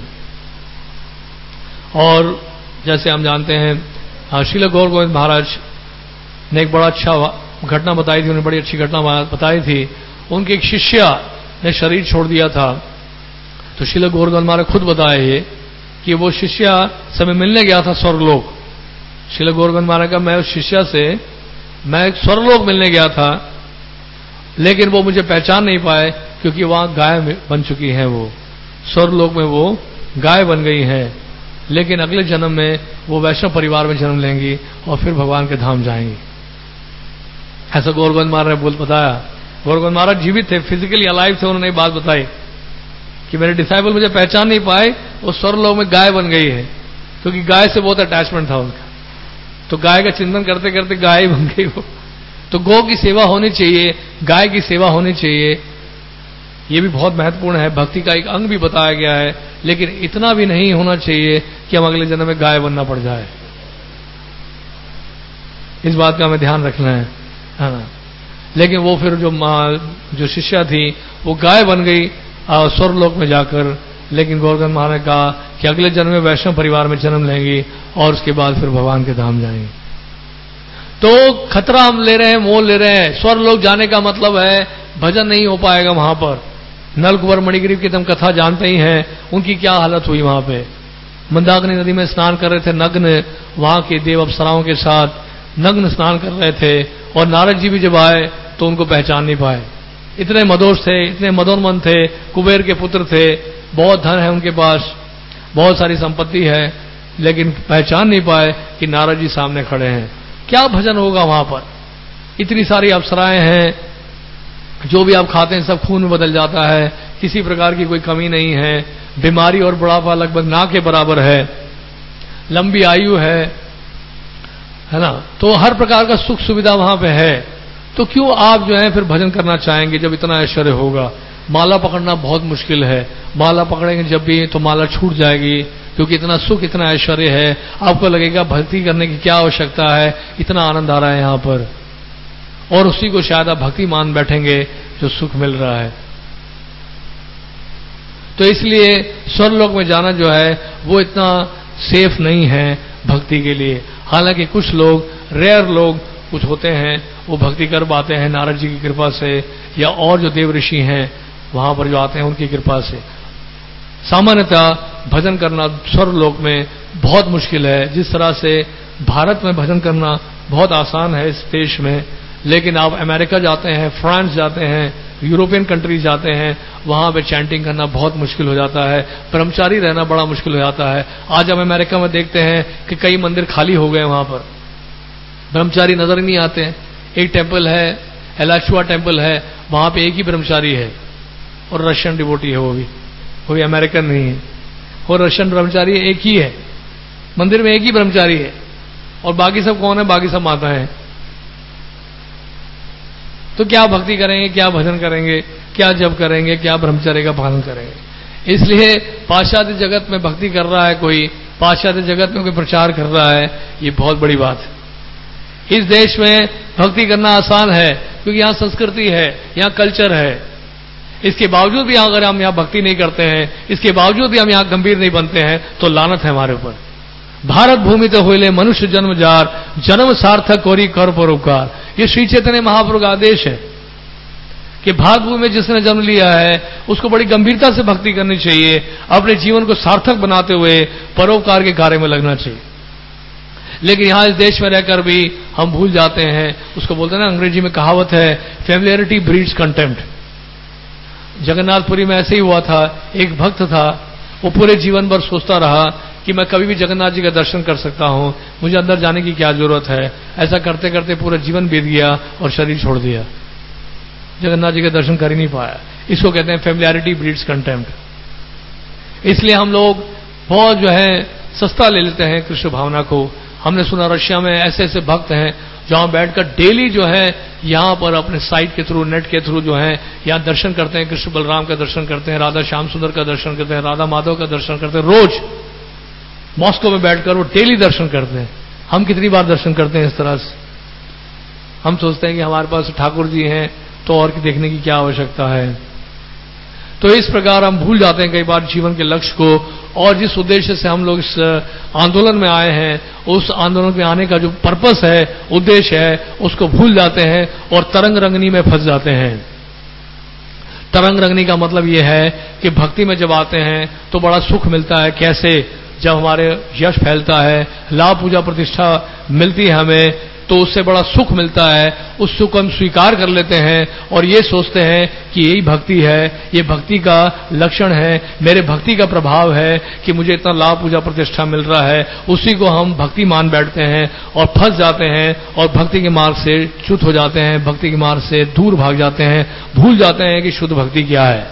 और जैसे हम जानते हैं श्रील गौर गोविंद महाराज ने एक बड़ा अच्छा घटना बताई थी, उन्होंने बड़ी अच्छी घटना बताई थी। उनके एक शिष्या ने शरीर छोड़ दिया था, तो श्रील गौर गोविंद महाराज खुद बताए ये कि वो शिष्या समय मिलने गया था स्वर्गलोक। श्रील गौर गोविंद महाराज का मैं उस शिष्या से मैं स्वर्गलोक मिलने गया था, लेकिन वो मुझे पहचान नहीं पाए क्योंकि वहां गाय बन चुकी है, वो स्वर्गलोक में वो गाय बन गई है। लेकिन अगले जन्म में वो वैष्णव परिवार में जन्म लेंगी और फिर भगवान के धाम जाएंगी। ऐसा गौर गोविंद महाराज ने बोल बताया। गौर गोविंद महाराज जीवित थे, फिजिकली अलाइव थे, उन्होंने बात बताई कि मेरे डिसाइबल मुझे पहचान नहीं पाए, वो स्वर्गलोक में गाय बन गई है, क्योंकि गाय से बहुत अटैचमेंट था उनका। तो गाय का चिंतन करते करते गाय बन गई वो। तो गौ की सेवा होनी चाहिए, गाय की सेवा होनी चाहिए, ये भी बहुत महत्वपूर्ण है, भक्ति का एक अंग भी बताया गया है। लेकिन इतना भी नहीं होना चाहिए कि हम अगले जन्म में गाय बनना पड़ जाए। इस बात का हमें ध्यान रखना है, है ना। लेकिन वो फिर जो माँ जो शिष्या थी वो गाय बन गई स्वर्गलोक में जाकर। लेकिन गौरगन महाराज ने कहा कि अगले जन्म में वैष्णव परिवार में जन्म लेंगी और उसके बाद फिर भगवान के धाम जाएंगे। तो खतरा हम ले रहे हैं, मोल ले रहे हैं। स्वर्गलोक जाने का मतलब है भजन नहीं हो पाएगा वहां पर। नलकुंवर मणिग्रीव की तुम कथा जानते ही हैं, उनकी क्या हालत हुई वहां पे। मंदाकिनी नदी में स्नान कर रहे थे नग्न, वहां के देव अप्सराओं के साथ नग्न स्नान कर रहे थे, और नारद जी भी जब आए तो उनको पहचान नहीं पाए। इतने मदोष थे, इतने मदोन्मन थे, कुबेर के पुत्र थे, बहुत धन है उनके पास, बहुत सारी संपत्ति है, लेकिन पहचान नहीं पाए कि नारद जी सामने खड़े हैं। क्या भजन होगा वहां पर? इतनी सारी अप्सराएं हैं, जो भी आप खाते हैं सब खून में बदल जाता है, किसी प्रकार की कोई कमी नहीं है, बीमारी और बुढ़ापा लगभग ना के बराबर है, लंबी आयु है, है ना। तो हर प्रकार का सुख सुविधा वहां पे है। तो क्यों आप जो है फिर भजन करना चाहेंगे जब इतना ऐश्वर्य होगा? माला पकड़ना बहुत मुश्किल है, माला पकड़ेंगे जब भी तो माला छूट जाएगी, क्योंकि इतना सुख इतना ऐश्वर्य है। आपको लगेगा भक्ति करने की क्या आवश्यकता है, इतना आनंद आ रहा है यहां पर, और उसी को शायद आप भक्ति मान बैठेंगे जो सुख मिल रहा है। तो इसलिए स्वर्गलोक में जाना जो है वो इतना सेफ नहीं है भक्ति के लिए। हालांकि कुछ लोग, रेयर लोग कुछ होते हैं, वो भक्ति कर पाते हैं नारद जी की कृपा से, या और जो देव ऋषि हैं वहां पर जो आते हैं उनकी कृपा से। सामान्यतः भजन करना स्वर्गलोक में बहुत मुश्किल है। जिस तरह से भारत में भजन करना बहुत आसान है इस देश में, लेकिन आप अमेरिका जाते हैं, फ्रांस जाते हैं, यूरोपियन कंट्रीज जाते हैं, वहां पे चैंटिंग करना बहुत मुश्किल हो जाता है, ब्रह्मचारी रहना बड़ा मुश्किल हो जाता है। आज हम अमेरिका में देखते हैं कि कई मंदिर खाली हो गए, वहां पर ब्रह्मचारी नजर ही नहीं आते हैं। एक टेम्पल है, एलाचुआ टेम्पल है, वहां पे एक ही ब्रह्मचारी है, और रशियन डिवोटी है, वो भी वो भी अमेरिकन नहीं है, और रशियन ब्रह्मचारी एक ही है, मंदिर में एक ही ब्रह्मचारी है, और बाकी सब कौन है? बाकी सब माता है। तो क्या भक्ति करेंगे, क्या भजन करेंगे, क्या जप करेंगे, क्या ब्रह्मचर्य का पालन करेंगे? इसलिए पाश्चात्य जगत में भक्ति कर रहा है कोई, पाश्चात्य जगत में कोई प्रचार कर रहा है, ये बहुत बड़ी बात है। इस देश में भक्ति करना आसान है क्योंकि यहां संस्कृति है, यहां कल्चर है। इसके बावजूद भी अगर हम यहां भक्ति नहीं करते हैं, इसके बावजूद भी हम यहां गंभीर नहीं बनते हैं, तो लानत है हमारे ऊपर। भारत भूमि तो होइले मनुष्य जन्म जार, जन्म सार्थक कोरी कर परोपकार। ये श्री चैतन्य महाप्रभु का आदेश है कि भारत भूमि में जिसने जन्म लिया है उसको बड़ी गंभीरता से भक्ति करनी चाहिए, अपने जीवन को सार्थक बनाते हुए परोपकार के कार्य में लगना चाहिए। लेकिन यहां इस देश में रहकर भी हम भूल जाते हैं, उसको बोलते हैं ना, अंग्रेजी में कहावत है, फेमिलियरिटी ब्रीड्स कंटेम्प्ट। जगन्नाथपुरी में ऐसे ही हुआ था, एक भक्त था, वो पूरे जीवन भर सोचता रहा कि मैं कभी भी जगन्नाथ जी का दर्शन कर सकता हूं, मुझे अंदर जाने की क्या जरूरत है। ऐसा करते करते पूरा जीवन बीत गया और शरीर छोड़ दिया, जगन्नाथ जी का दर्शन कर ही नहीं पाया। इसको कहते हैं फेमिलियरिटी ब्रीड्स कंटेम्प्ट। इसलिए हम लोग बहुत जो है सस्ता ले लेते हैं कृष्ण भावना को। हमने सुना रशिया में ऐसे ऐसे भक्त हैं जहां बैठकर डेली जो है यहां पर अपने साइट के थ्रू, नेट के थ्रू जो है यहां दर्शन करते हैं, कृष्ण बलराम का दर्शन करते हैं, राधा श्याम सुंदर का दर्शन करते हैं, राधा माधव का दर्शन करते हैं। रोज मॉस्को में बैठकर वो डेली दर्शन करते हैं। हम कितनी बार दर्शन करते हैं इस तरह से? हम सोचते हैं कि हमारे पास ठाकुर जी हैं तो और देखने की क्या आवश्यकता है। तो इस प्रकार हम भूल जाते हैं कई बार जीवन के लक्ष्य को, और जिस उद्देश्य से हम लोग इस आंदोलन में आए हैं, उस आंदोलन में आने का जो पर्पस है, उद्देश्य है, उसको भूल जाते हैं और तरंग रंगनी में फंस जाते हैं। तरंग रंगनी का मतलब यह है कि भक्ति में जब आते हैं तो बड़ा सुख मिलता है। कैसे? जब हमारे यश फैलता है, लाभ पूजा प्रतिष्ठा मिलती है हमें, तो उससे बड़ा सुख मिलता है, उस सुख को हम स्वीकार कर लेते हैं और ये सोचते हैं कि यही भक्ति है, ये भक्ति का लक्षण है, मेरे भक्ति का प्रभाव है कि मुझे इतना लाभ पूजा प्रतिष्ठा मिल रहा है, उसी को हम भक्ति मान बैठते हैं और फंस जाते हैं और भक्ति के मार्ग से च्युत हो जाते हैं, भक्ति के मार्ग से दूर भाग जाते हैं, भूल जाते हैं कि शुद्ध भक्ति क्या है।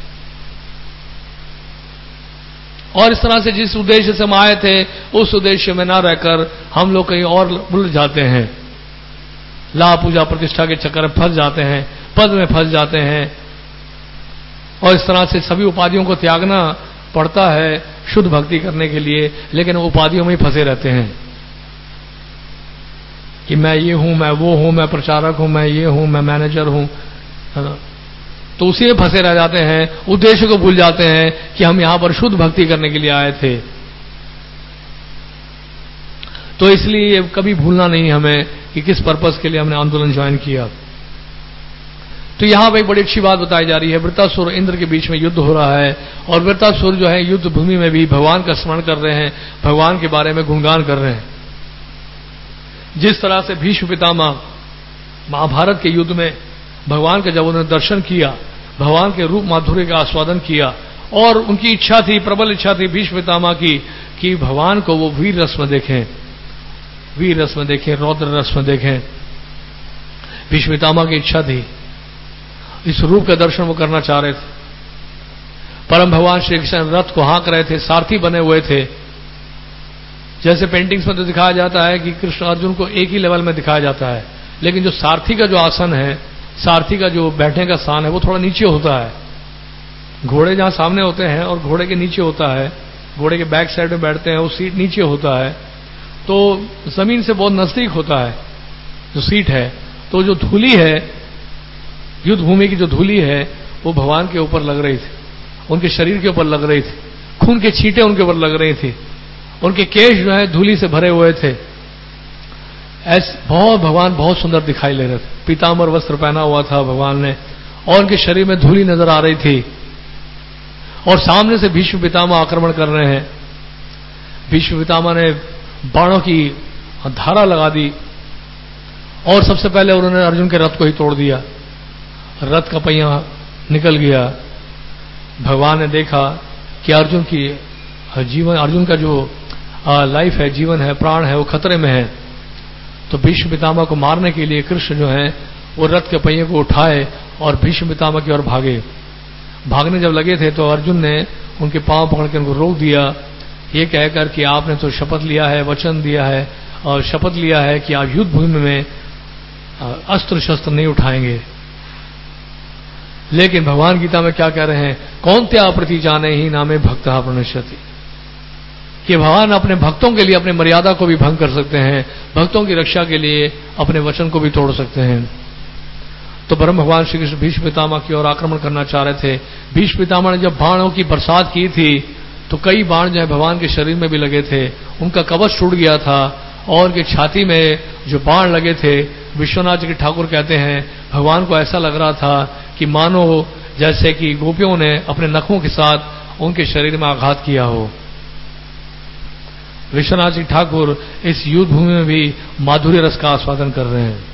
और इस तरह से जिस उद्देश्य से हम आए थे उस उद्देश्य में ना रहकर हम लोग कहीं और उलझ जाते हैं, लाभ पूजा प्रतिष्ठा के चक्कर में फंस जाते हैं, पद में फंस जाते हैं और इस तरह से सभी उपाधियों को त्यागना पड़ता है शुद्ध भक्ति करने के लिए, लेकिन उपाधियों में ही फंसे रहते हैं कि मैं ये हूं, मैं वो हूं, मैं प्रचारक हूं, मैं ये हूं, मैं मैनेजर हूं, तो उसी में फंसे रह जाते हैं, उद्देश्य को भूल जाते हैं कि हम यहां पर शुद्ध भक्ति करने के लिए आए थे। तो इसलिए कभी भूलना नहीं हमें कि किस पर्पस के लिए हमने आंदोलन ज्वाइन किया। तो यहां पर एक बड़ी अच्छी बात बताई जा रही है, वृत्रासुर इंद्र के बीच में युद्ध हो रहा है और वृत्रासुर जो है युद्ध भूमि में भी भगवान का स्मरण कर रहे हैं, भगवान के बारे में गुणगान कर रहे हैं। जिस तरह से भीष्म पितामह महाभारत के युद्ध में भगवान का जब उन्होंने दर्शन किया, भगवान के रूप माधुर्य का आस्वादन किया और उनकी इच्छा थी, प्रबल इच्छा थी भीष्म पितामह की कि भगवान को वो वीर रस में देखें, वीर रस में देखें, रौद्र रस में देखें। भीष्म पितामह की इच्छा थी, इस रूप का दर्शन वो करना चाह रहे थे। परम भगवान श्री कृष्ण रथ को हाँक रहे थे, सारथी बने हुए थे। जैसे पेंटिंग्स में तो दिखाया जाता है कि कृष्ण अर्जुन को एक ही लेवल में दिखाया जाता है, लेकिन जो सारथी का जो आसन है, सारथी का जो बैठने का स्थान है वो थोड़ा नीचे होता है। घोड़े जहां सामने होते हैं और घोड़े के नीचे होता है, घोड़े के बैक साइड में बैठते हैं, वो सीट नीचे होता है, तो जमीन से बहुत नजदीक होता है जो सीट है। तो जो धूली है, युद्ध भूमि की जो धूली है वो भगवान के ऊपर लग रही थी, उनके शरीर के ऊपर लग रही थी, खून के छींटे उनके ऊपर लग रही थी, उनके केश जो है धूली से भरे हुए थे। ऐसे बहुत भगवान बहुत सुंदर दिखाई ले रहे थे, पीतांबर वस्त्र पहना हुआ था भगवान ने और उनके शरीर में धूली नजर आ रही थी और सामने से भीष्म पितामह आक्रमण कर रहे हैं। भीष्म पितामह ने बाणों की धारा लगा दी और सबसे पहले उन्होंने अर्जुन के रथ को ही तोड़ दिया, रथ का पहिया निकल गया। भगवान ने देखा कि अर्जुन की जीवन, अर्जुन का जो लाइफ है, जीवन है, प्राण है, वो खतरे में है। तो भीष्म पितामह को मारने के लिए कृष्ण जो है वो रथ के पहिए को उठाए और भीष्म पितामह की ओर भागे। भागने जब लगे थे तो अर्जुन ने उनके पांव पकड़ के उनको रोक दिया, ये कहकर कि आपने तो शपथ लिया है, वचन दिया है और शपथ लिया है कि आप युद्ध भूमि में अस्त्र शस्त्र नहीं उठाएंगे। लेकिन भगवान गीता में क्या कह रहे हैं, कौन त्या प्रति जाने ही नामे भक्तः प्रणश्यति, कि भगवान अपने भक्तों के लिए अपने मर्यादा को भी भंग कर सकते हैं, भक्तों की रक्षा के लिए अपने वचन को भी तोड़ सकते हैं। तो परम भगवान श्री कृष्ण भीष्म पितामह की ओर आक्रमण करना चाह रहे थे। भीष्म पितामह ने जब बाणों की बरसात की थी तो कई बाण जो है भगवान के शरीर में भी लगे थे, उनका कवच टूट गया था और उनकी छाती में जो बाण लगे थे, विश्वनाथ जी के ठाकुर कहते हैं भगवान को ऐसा लग रहा था कि मानो जैसे कि गोपियों ने अपने नखों के साथ उनके शरीर में आघात किया हो। विश्वनाथ जी ठाकुर इस युद्ध भूमि में भी माधुर्य रस का आस्वादन कर रहे हैं।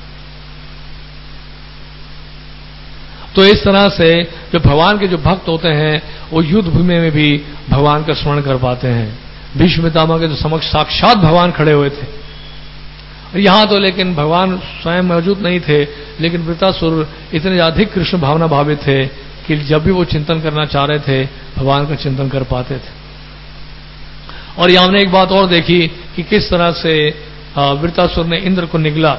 तो इस तरह से जो भगवान के जो भक्त होते हैं वो युद्ध भूमि में भी भगवान का स्मरण कर पाते हैं। भीष्म पितामह के तो समक्ष साक्षात भगवान खड़े हुए थे। यहां तो लेकिन भगवान स्वयं मौजूद नहीं थे, लेकिन वृत्रासुर इतने अधिक कृष्ण भावना भावित थे कि जब भी वो चिंतन करना चाह रहे थे भगवान का चिंतन कर पाते थे। और यहां हमने एक बात और देखी कि किस तरह से वृत्रासुर ने इंद्र को निगला,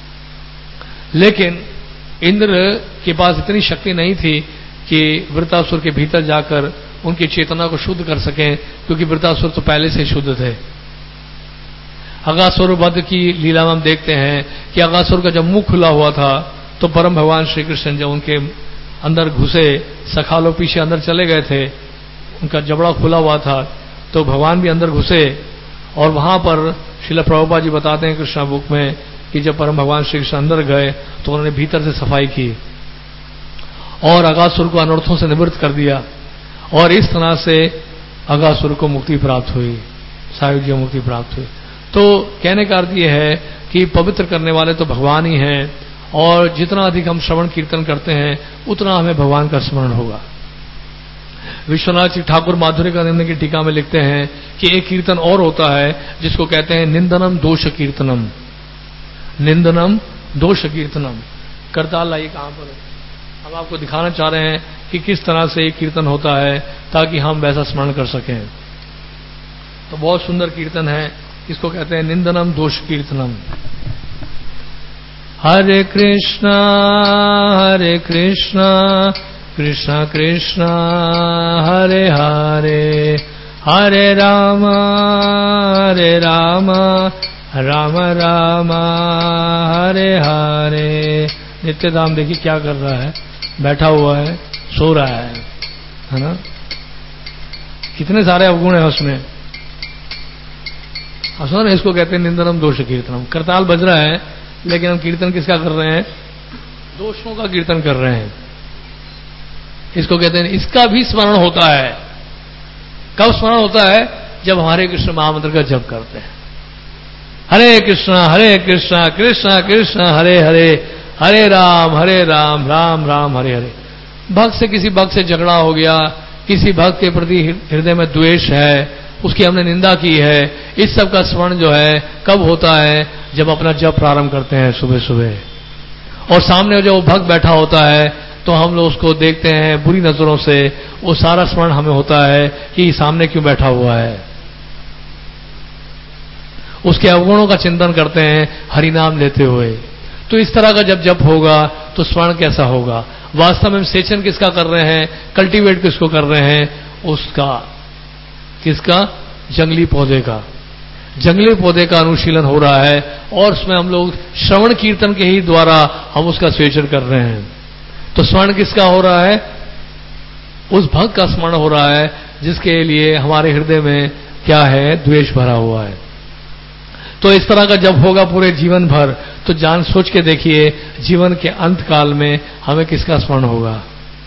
लेकिन इंद्र के पास इतनी शक्ति नहीं थी कि वृत्रासुर के भीतर जाकर उनकी चेतना को शुद्ध कर सकें, क्योंकि वृत्रासुर तो पहले से शुद्ध थे। अगासुर वध की लीला में हम देखते हैं कि अगासुर का जब मुंह खुला हुआ था तो परम भगवान श्री कृष्ण जब उनके अंदर घुसे, सखालो पीछे अंदर चले गए थे, उनका जबड़ा खुला हुआ था, तो भगवान भी अंदर घुसे और वहां पर श्रील प्रभुपाद जी बताते हैं कृष्णा बुक में कि जब परम भगवान श्री कृष्ण अंदर गए तो उन्होंने भीतर से सफाई की और अगासुर को अनर्थों से निवृत्त कर दिया और इस तरह से अगासुर को मुक्ति प्राप्त हुई, सायुज्य मुक्ति प्राप्त हुई। तो कहने का अर्थ यह है कि पवित्र करने वाले तो भगवान ही हैं, और जितना अधिक हम श्रवण कीर्तन करते हैं उतना हमें भगवान का स्मरण होगा। विश्वनाथ जी ठाकुर माधुर्य का निम्न की टीका में लिखते हैं कि एक कीर्तन और होता है जिसको कहते हैं निंदनम दोष कीर्तनम। निंदनम दोष कीर्तनम। करताल लाइए कहां पर है? हम आपको दिखाना चाह रहे हैं कि किस तरह से एक कीर्तन होता है ताकि हम वैसा स्मरण कर सकें। तो बहुत सुंदर कीर्तन है, इसको कहते हैं निंदनम दोष कीर्तनम। हरे कृष्णा हरे कृष्णा कृष्णा कृष्णा हरे हरे, हरे राम हरे राम राम राम हरे हरे। नित्यधाम देखिए क्या कर रहा है, बैठा हुआ है, सो रहा है, है ना। कितने सारे अवगुण है उसमें। असुन इसको कहते हैं निंदनम दोष कीर्तनम। करताल बज रहा है लेकिन हम कीर्तन किसका कर रहे हैं? दोषों का कीर्तन कर रहे हैं। इसको कहते हैं, इसका भी स्मरण होता है। कब स्मरण होता है? जब हरे कृष्ण महामंत्र का जप करते हैं। हरे कृष्णा हरे कृष्णा कृष्णा कृष्णा हरे हरे, हरे राम हरे राम राम राम हरे हरे। भक्त से किसी भक्त से झगड़ा हो गया, किसी भक्त के प्रति हृदय में द्वेष है, उसकी हमने निंदा की है, इस सब का स्मरण जो है कब होता है? जब अपना जप प्रारंभ करते हैं सुबह सुबह। और सामने जब वो भक्त बैठा होता है तो हम लोग उसको देखते हैं बुरी नजरों से, वो सारा स्मरण हमें होता है कि सामने क्यों बैठा हुआ है। उसके अवगुणों का चिंतन करते हैं हरिनाम लेते हुए। तो इस तरह का जब जप होगा तो स्मरण कैसा होगा? वास्तव में हम सेचन किसका कर रहे हैं? कल्टीवेट किसको कर रहे हैं? उसका, किसका? जंगली पौधे का। जंगली पौधे का अनुशीलन हो रहा है और उसमें हम लोग श्रवण कीर्तन के ही द्वारा हम उसका सेचन कर रहे हैं। तो स्मरण किसका हो रहा है? उस भक्त का स्मरण हो रहा है जिसके लिए हमारे हृदय में क्या है? द्वेष भरा हुआ है। तो इस तरह का जब होगा पूरे जीवन भर, तो जान सोच के देखिए जीवन के अंत काल में हमें किसका स्मरण होगा।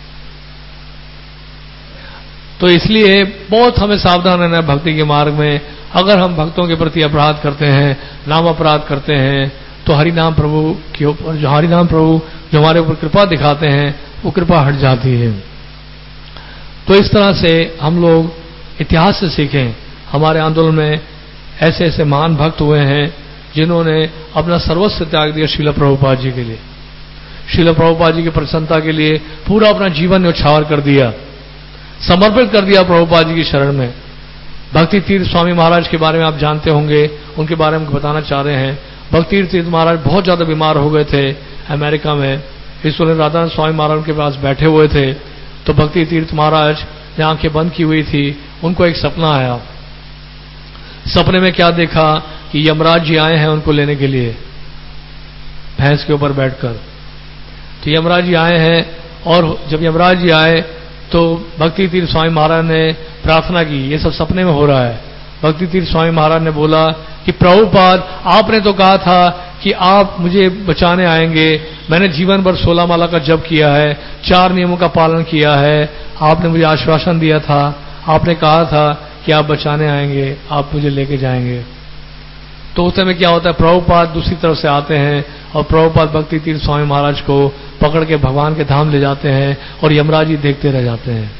तो इसलिए बहुत हमें सावधान रहना है भक्ति के मार्ग में। अगर हम भक्तों के प्रति अपराध करते हैं, नाम अपराध करते हैं, तो हरिनाम प्रभु के ऊपर जो हरिनाम प्रभु जो हमारे ऊपर कृपा दिखाते हैं वो कृपा हट जाती है। तो इस तरह से हम लोग इतिहास से सीखें। हमारे आंदोलन में ऐसे ऐसे महान भक्त हुए हैं जिन्होंने अपना सर्वस्व त्याग दिया श्रील प्रभुपाद जी के लिए। श्रील प्रभुपाद जी की प्रसन्नता के लिए पूरा अपना जीवन न्यौछावर कर दिया, समर्पित कर दिया प्रभुपाद जी की शरण में। भक्ति तीर्थ स्वामी महाराज के बारे में आप जानते होंगे, उनके बारे में बताना चाह रहे हैं। भक्ति तीर्थ महाराज बहुत ज्यादा बीमार हो गए थे अमेरिका में। ईश्वर राधा स्वामी महाराज के पास बैठे हुए थे तो भक्ति तीर्थ महाराज ने आंखें बंद की हुई थी। उनको एक सपना आया। सपने में क्या देखा कि यमराज जी आए हैं उनको लेने के लिए भैंस के ऊपर बैठकर। तो यमराज जी आए हैं और जब यमराज जी आए तो भक्ति तीर्थ स्वामी महाराज ने प्रार्थना की, ये सब सपने में हो रहा है। भक्ति तीर्थ स्वामी महाराज ने बोला कि प्रभुपाद आपने तो कहा था कि आप मुझे बचाने आएंगे। मैंने जीवन भर सोलह माला का जप किया है, चार नियमों का पालन किया है, आपने मुझे आश्वासन दिया था, आपने कहा था कि आप बचाने आएंगे, आप मुझे लेके जाएंगे। तो उस समय क्या होता है, प्रभुपाद दूसरी तरफ से आते हैं और प्रभुपाद भक्ति तीर्थ स्वामी महाराज को पकड़ के भगवान के धाम ले जाते हैं और यमराज जी देखते रह जाते हैं।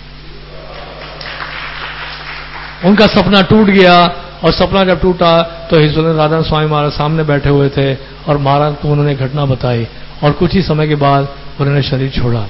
उनका सपना टूट गया और सपना जब टूटा तो हिजोलन राधा स्वामी महाराज सामने बैठे हुए थे और महाराज को उन्होंने घटना बताई और कुछ ही समय के बाद उन्होंने शरीर छोड़ा।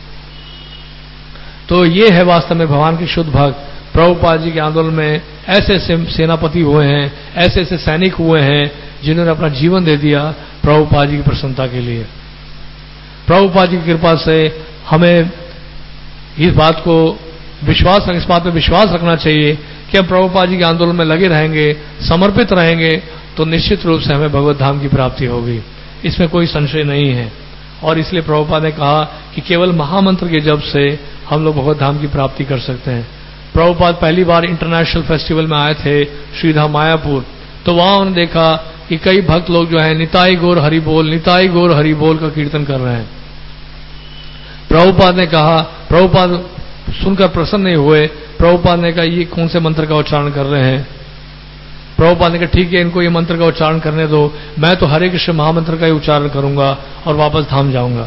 तो ये है वास्तव में भगवान के शुद्ध भक्त। प्रभुपाद जी के आंदोलन में ऐसे ऐसे सेनापति हुए हैं, ऐसे ऐसे सैनिक हुए हैं जिन्होंने अपना जीवन दे दिया प्रभुपाद जी की प्रसन्नता के लिए। प्रभुपाद जी की कृपा से हमें इस बात को विश्वास इस बात पर विश्वास रखना चाहिए कि हम प्रभुपाद जी के आंदोलन में लगे रहेंगे, समर्पित रहेंगे तो निश्चित रूप से हमें भगवत धाम की प्राप्ति होगी, इसमें कोई संशय नहीं है। और इसलिए प्रभुपाद ने कहा कि केवल महामंत्र के जप से हम लोग भगवत धाम की प्राप्ति कर सकते हैं। प्रभुपाद पहली बार इंटरनेशनल फेस्टिवल में आए थे श्रीधाम मायापुर, तो वहां उन्होंने देखा कि कई भक्त लोग जो है निताई गौर हरि बोल निताई गौर हरि बोल का कीर्तन कर रहे हैं। प्रभुपाद ने कहा, प्रभुपाद सुनकर प्रसन्न नहीं हुए। प्रभुपाद ने कहा ये कौन से मंत्र का उच्चारण कर रहे हैं? प्रभुपाद ने कहा ठीक है, इनको ये मंत्र का उच्चारण करने दो, मैं तो हरे कृष्ण महामंत्र का ही उच्चारण करूंगा और वापस धाम जाऊंगा।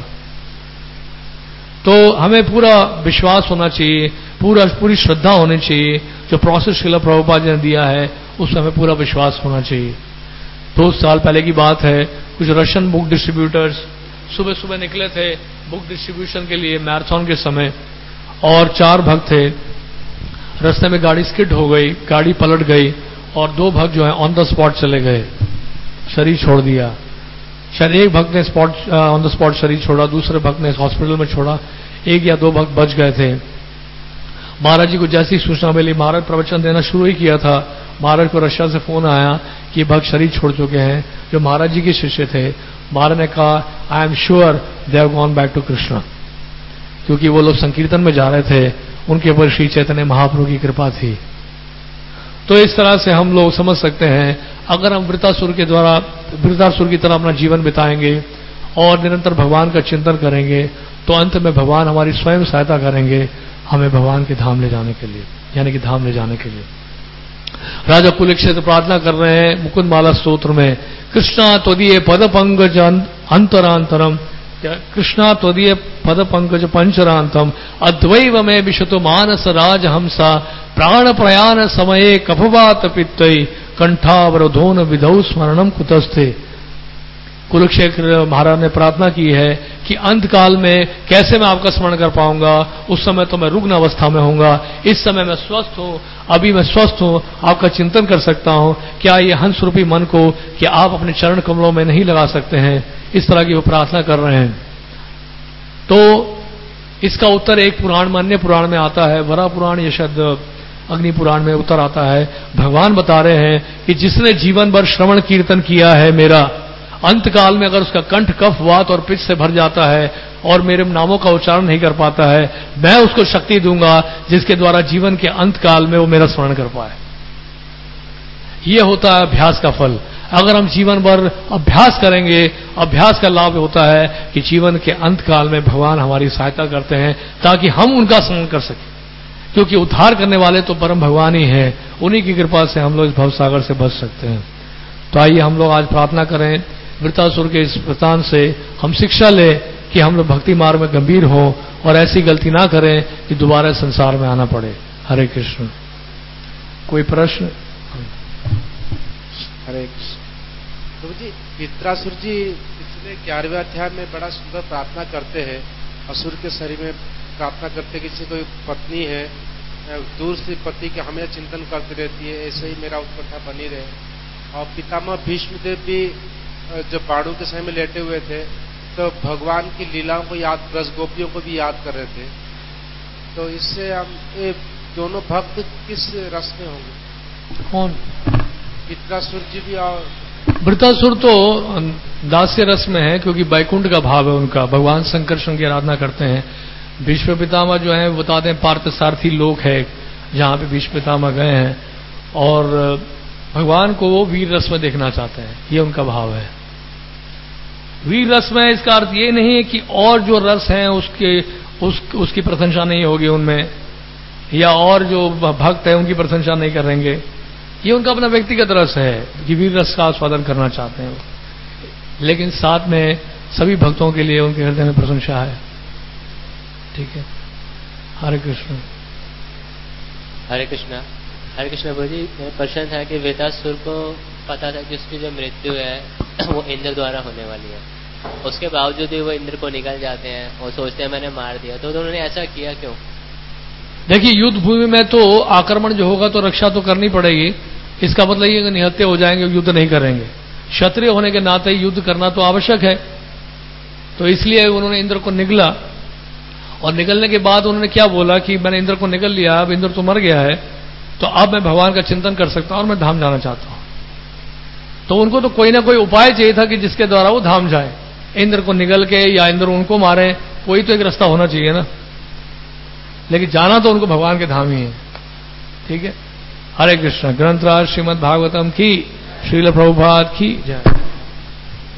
तो हमें पूरा विश्वास होना चाहिए, पूरा पूरी श्रद्धा होनी चाहिए। जो प्रोसेस श्रील प्रभुपाद ने दिया है उसमें हमें पूरा विश्वास होना चाहिए। दो साल पहले की बात है, कुछ रशियन बुक डिस्ट्रीब्यूटर्स सुबह सुबह निकले थे बुक डिस्ट्रीब्यूशन के लिए मैराथन के समय, और चार भक्त थे। रास्ते में गाड़ी स्किड हो गई, गाड़ी पलट गई और दो भक्त जो है ऑन द स्पॉट चले गए, शरीर छोड़ दिया। शायद एक भक्त ने स्पॉट ऑन द स्पॉट शरीर छोड़ा, दूसरे भक्त ने हॉस्पिटल में छोड़ा, एक या दो भक्त बच गए थे। महाराज जी को जैसी सूचना मिली, महाराज प्रवचन देना शुरू ही किया था, महाराज को रशिया से फोन आया कि भक्त शरीर छोड़ चुके हैं जो महाराज जी के शिष्य थे। महाराज ने कहा I am sure they have gone back to Krishna, क्योंकि वो लोग संकीर्तन में जा रहे थे, उनके ऊपर श्री चैतन्य महाप्रभु की कृपा थी। तो इस तरह से हम लोग समझ सकते हैं, अगर हम वृतासुर के द्वारा वृतासुर की तरह अपना जीवन बिताएंगे और निरंतर भगवान का चिंतन करेंगे, तो अंत में भगवान हमारी स्वयं सहायता करेंगे हमें भगवान के धाम ले जाने के लिए, यानी कि धाम ले जाने के लिए। राजा कुलक्षेत्र प्रार्थना कर रहे हैं मुकुंद माला स्तोत्र में, कृष्णा त्वदीय पद पंकज अंतरांतरम, कृष्णा त्वदीय पद पंकज पंचरांतम, अद्वैव में विशतु मानस राज हमसा, प्राण प्रयाण समये कफवात पित्तई, कंठावरोधोन विधौ स्मरणम कुतस्थे। कुरुक्षेत्र महाराज ने प्रार्थना की है कि अंत काल में कैसे मैं आपका स्मरण कर पाऊंगा, उस समय तो मैं रुग्ण अवस्था में होऊंगा, इस समय मैं स्वस्थ हूं, अभी मैं स्वस्थ हूं, आपका चिंतन कर सकता हूं, क्या ये हंस रूपी मन को कि आप अपने चरण कमलों में नहीं लगा सकते हैं? इस तरह की वो प्रार्थना कर रहे हैं। तो इसका उत्तर एक पुराण में, अन्य पुराण में आता है, वरा पुराण या शायद अग्नि पुराण में उत्तर आता है। भगवान बता रहे हैं कि जिसने जीवन भर श्रवण कीर्तन किया है मेरा, अंत काल में अगर उसका कंठ कफ वात और पित्त से भर जाता है और मेरे नामों का उच्चारण नहीं कर पाता है, मैं उसको शक्ति दूंगा जिसके द्वारा जीवन के अंत काल में वो मेरा स्मरण कर पाए। यह होता है अभ्यास का फल। अगर हम जीवन भर अभ्यास करेंगे, अभ्यास का लाभ होता है कि जीवन के अंत काल में भगवान हमारी सहायता करते हैं ताकि हम उनका स्मरण कर सकें, क्योंकि उद्धार करने वाले तो परम भगवान ही हैं, उन्हीं की कृपा से हम लोग इस भवसागर से बच सकते हैं। तो आइए हम लोग आज प्रार्थना करें, वृतासुर के इस वृतांत से हम शिक्षा लें कि हम लोग भक्ति मार्ग में गंभीर हों और ऐसी गलती ना करें कि दोबारा संसार में आना पड़े। हरे कृष्ण। कोई प्रश्न? हरे कृष्ण। प्रभु जी, वृत्रासुर जी पिछले ग्यारहवें अध्याय में बड़ा सुंदर प्रार्थना करते हैं, असुर के शरीर में प्रार्थना करते कि कोई पत्नी है, दूर से पति के हमें चिंतन करती रहती है, ऐसे ही मेरा उत्कंठा बनी रहे। और पितामह भीष्मदेव भी जब बाणों के समय में लेटे हुए थे तो भगवान की लीलाओं को याद, रस गोपियों को भी याद कर रहे थे। तो इससे हम ये दोनों भक्त किस रस में होंगे? कौन? वृत्रासुर जी भी। और वृत्रासुर तो दास्य रस में है, क्योंकि बैकुंठ का भाव है उनका, भगवान शंकर की आराधना करते हैं। भीष्म पितामह जो है बताते हैं पार्थसारथी लोक है जहां पे भीष्म पितामह गए हैं और भगवान को वो वीर रस में देखना चाहते हैं, ये उनका भाव है। वीर रस में इसका अर्थ ये नहीं है कि और जो रस हैं उसके उस, उसकी प्रशंसा नहीं होगी उनमें, या और जो भक्त है उनकी प्रशंसा नहीं करेंगे। ये उनका अपना व्यक्तिगत रस है कि वीर रस का आस्वादन करना चाहते हैं, लेकिन साथ में सभी भक्तों के लिए उनके हृदय में प्रशंसा है। ठीक है। हरे कृष्ण। हरे कृष्णा। हरे कृष्ण प्रभु जी, मेरा प्रश्न था कि वृतासुर को पता था कि उसकी जो मृत्यु है वो इंद्र द्वारा होने वाली है, उसके बावजूद भी वो इंद्र को निकल जाते हैं और सोचते हैं मैंने मार दिया, तो उन्होंने ऐसा किया क्यों? देखिए, युद्ध भूमि में तो आक्रमण जो होगा तो रक्षा तो करनी पड़ेगी। इसका मतलब ये निहत्थे हो जाएंगे, युद्ध नहीं करेंगे। क्षत्रिय होने के नाते युद्ध करना तो आवश्यक है। तो इसलिए उन्होंने इंद्र को निगला, और निगलने के बाद उन्होंने क्या बोला कि मैंने इंद्र को निगल लिया, अब इंद्र तो मर गया है, तो अब मैं भगवान का चिंतन कर सकता हूं और मैं धाम जाना चाहता हूं। तो उनको तो कोई ना कोई उपाय चाहिए था कि जिसके द्वारा वो धाम जाए। इंद्र को निगल के या इंद्र उनको मारे, कोई तो एक रास्ता होना चाहिए ना। लेकिन जाना तो उनको भगवान के धाम ही है। ठीक है। हरे कृष्ण। ग्रंथराज श्रीमद् भागवतम की, श्रील प्रभुपाद की जय।